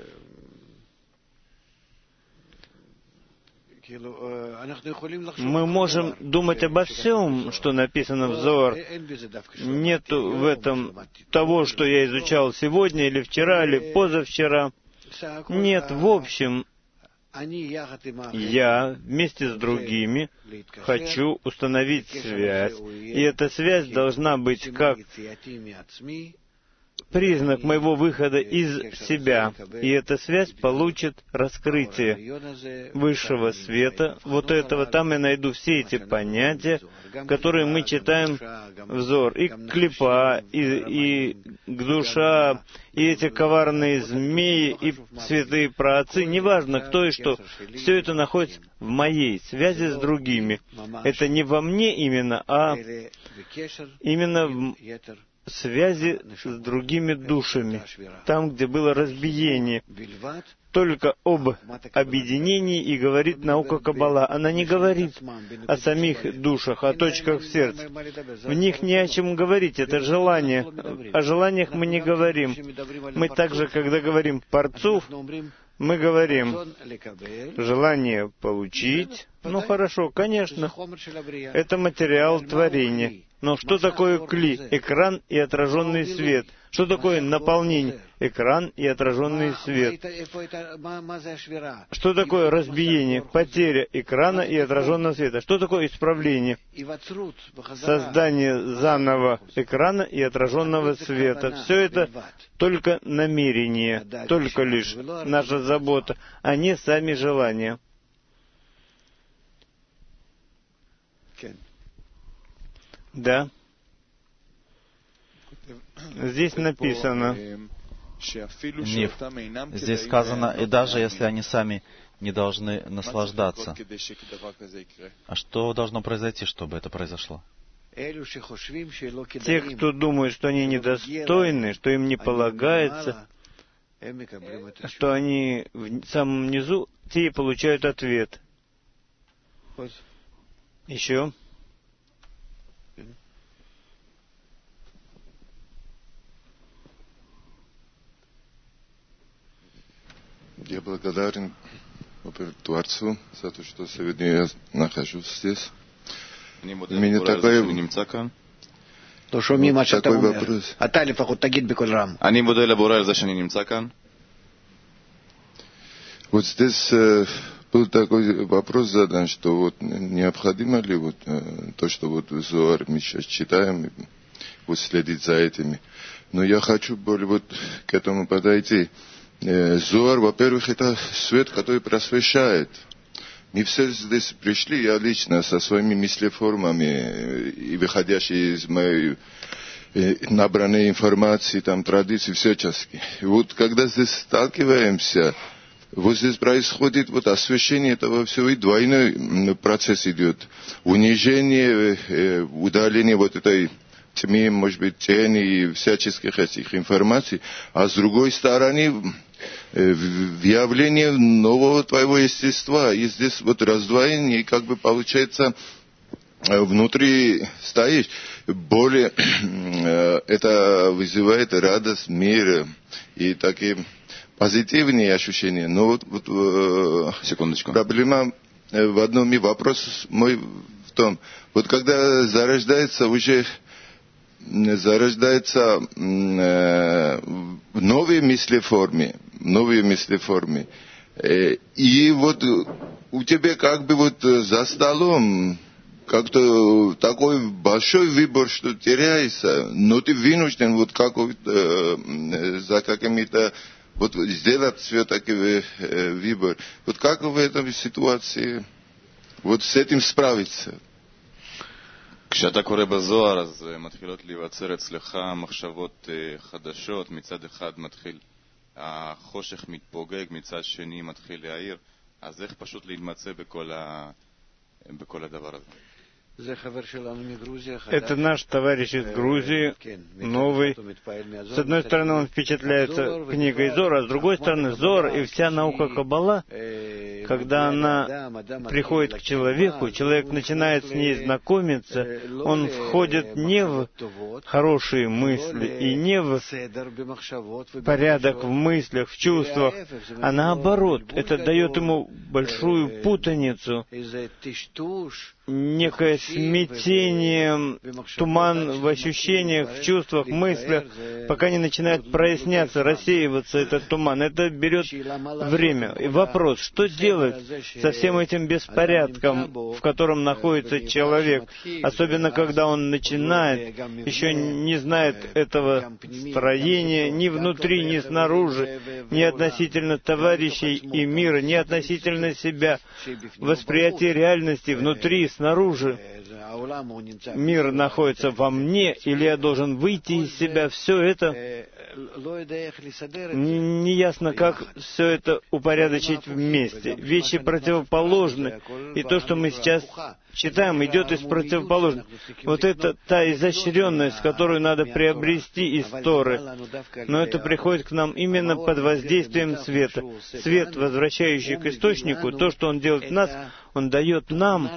мы можем думать обо всем, что написано в Зоар. Нет в этом того, что я изучал сегодня, или вчера, или позавчера. Нет, в общем, я вместе с другими хочу установить связь. И эта связь должна быть как признак моего выхода из себя, и эта связь получит раскрытие высшего света. Вот этого там я найду все эти понятия, которые мы читаем в Зоар. И клипа, и душа, и эти коварные змеи, и святые праотцы, неважно кто и что, все это находится в моей связи с другими. Это не во мне именно, а именно в связи с другими душами, там, где было разбиение. Только об объединении и говорит наука Каббала. Она не говорит о самих душах, о точках в сердце. В них не о чем говорить, это желание. О желаниях мы не говорим. Мы также, когда говорим «парцуф», мы говорим желание получить. Ну хорошо, конечно, это материал творения. Но что такое кли? Экран и отраженный свет. Что такое наполнение? Экран и отраженный свет. Что такое разбиение? Потеря экрана и отраженного света. Что такое исправление? Создание заново экрана и отраженного света. Все это только намерение, только лишь наша забота, а не сами желания. Да. Здесь написано. Нив. Здесь сказано, и даже если они сами не должны наслаждаться. А что должно произойти, чтобы это произошло? Те, кто думают, что они недостойны, что им не полагается, что они в самом низу, те и получают ответ. Еще. Я благодарен Творцу за то, что сегодня я нахожусь здесь. У меня такое Такой вопрос. אני מודה לבורא על זה שאני німця כאן. Вот здесь был такой вопрос задан, что вот необходимо ли вот то, что вот Зоар мы сейчас читаем, вот следить за этими. Но я хочу более вот к этому подойти. Зоар, во-первых, это свет, который просвещает. Мы все здесь пришли, я лично со своими мыслеформами, и выходящие из моей набранной информации, там, традиций всячески. И вот когда здесь сталкиваемся, вот здесь происходит вот освещение этого всего, и двойной процесс идет. Унижение, удаление вот этой тьмы, может быть, тени и всяческих этих информаций, а с другой стороны, явление нового твоего естества. И здесь вот раздвоение, как бы получается, внутри стоишь. Более это вызывает радость, мир и такие позитивные ощущения. Но вот секундочку. Проблема в одном, и вопрос мой в том, вот когда зарождается новые мыслеформы, и вот у тебя как бы вот за столом как-то такой большой выбор, что теряется, но ты вынужден вот за какими-то вот сделать все-таки выбор. Вот как в этой ситуации вот с этим справиться? כשאתה קורא בזוהר, אז מתחילות להיווצר אצלך מחשבות חדשות. מצד אחד מתחיל החושך מתפוגג, מצד שני מתחיל להאיר. אז איך פשוט להתמצא בכל הדבר הזה? Это наш товарищ из Грузии, новый. С одной стороны, он впечатляется книгой Зор, а с другой стороны, Зор и вся наука Каббала, когда она приходит к человеку, человек начинает с ней знакомиться, он входит не в хорошие мысли и не в порядок в мыслях, в чувствах, а наоборот, это дает ему большую путаницу, некое смятение, туман в ощущениях, в чувствах, в мыслях, пока не начинает проясняться, рассеиваться этот туман. Это берет время. И вопрос, что делать со всем этим беспорядком, в котором находится человек, особенно когда он начинает, еще не знает этого строения ни внутри, ни снаружи, ни относительно товарищей и мира, ни относительно себя, восприятие реальности внутри и снаружи. Мир находится во мне, или я должен выйти из себя, все это неясно, как все это упорядочить вместе. Вещи противоположны, и то, что мы сейчас читаем, идет из противоположных. Вот это та изощренность, которую надо приобрести из Торы. Но это приходит к нам именно под воздействием света. Свет, возвращающий к источнику, то, что он делает в нас, он дает нам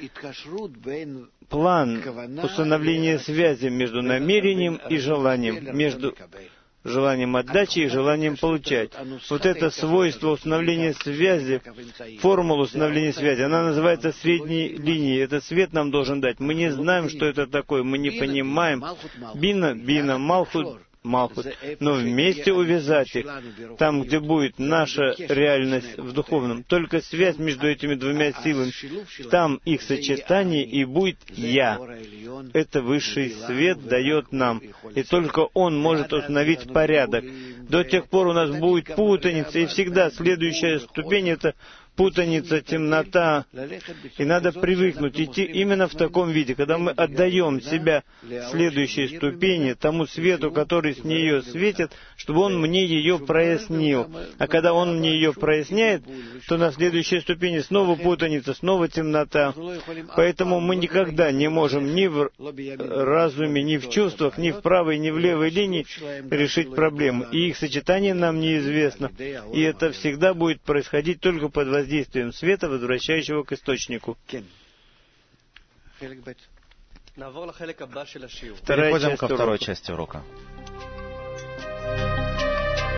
план установления связи между намерением и желанием, между желанием отдачи и желанием получать. Вот это свойство установления связи, формула установления связи, она называется средней линией. Этот свет нам должен дать. Мы не знаем, что это такое, мы не понимаем. Бина, Малхут, но вместе увязать их, там, где будет наша реальность в духовном. Только связь между этими двумя силами, там их сочетание и будет «Я». Это высший свет дает нам, и только он может установить порядок. До тех пор у нас будет путаница, и всегда следующая ступень — это путаница, темнота, и надо привыкнуть идти именно в таком виде, когда мы отдаем себя следующей ступени, тому свету, который с нее светит, чтобы он мне ее прояснил. А когда он мне ее проясняет, то на следующей ступени снова путаница, снова темнота. Поэтому мы никогда не можем ни в разуме, ни в чувствах, ни в правой, ни в левой линии решить проблемы. И их сочетание нам неизвестно. И это всегда будет происходить только под воздействием света, возвращающего к источнику. Переходим ко второй части урока.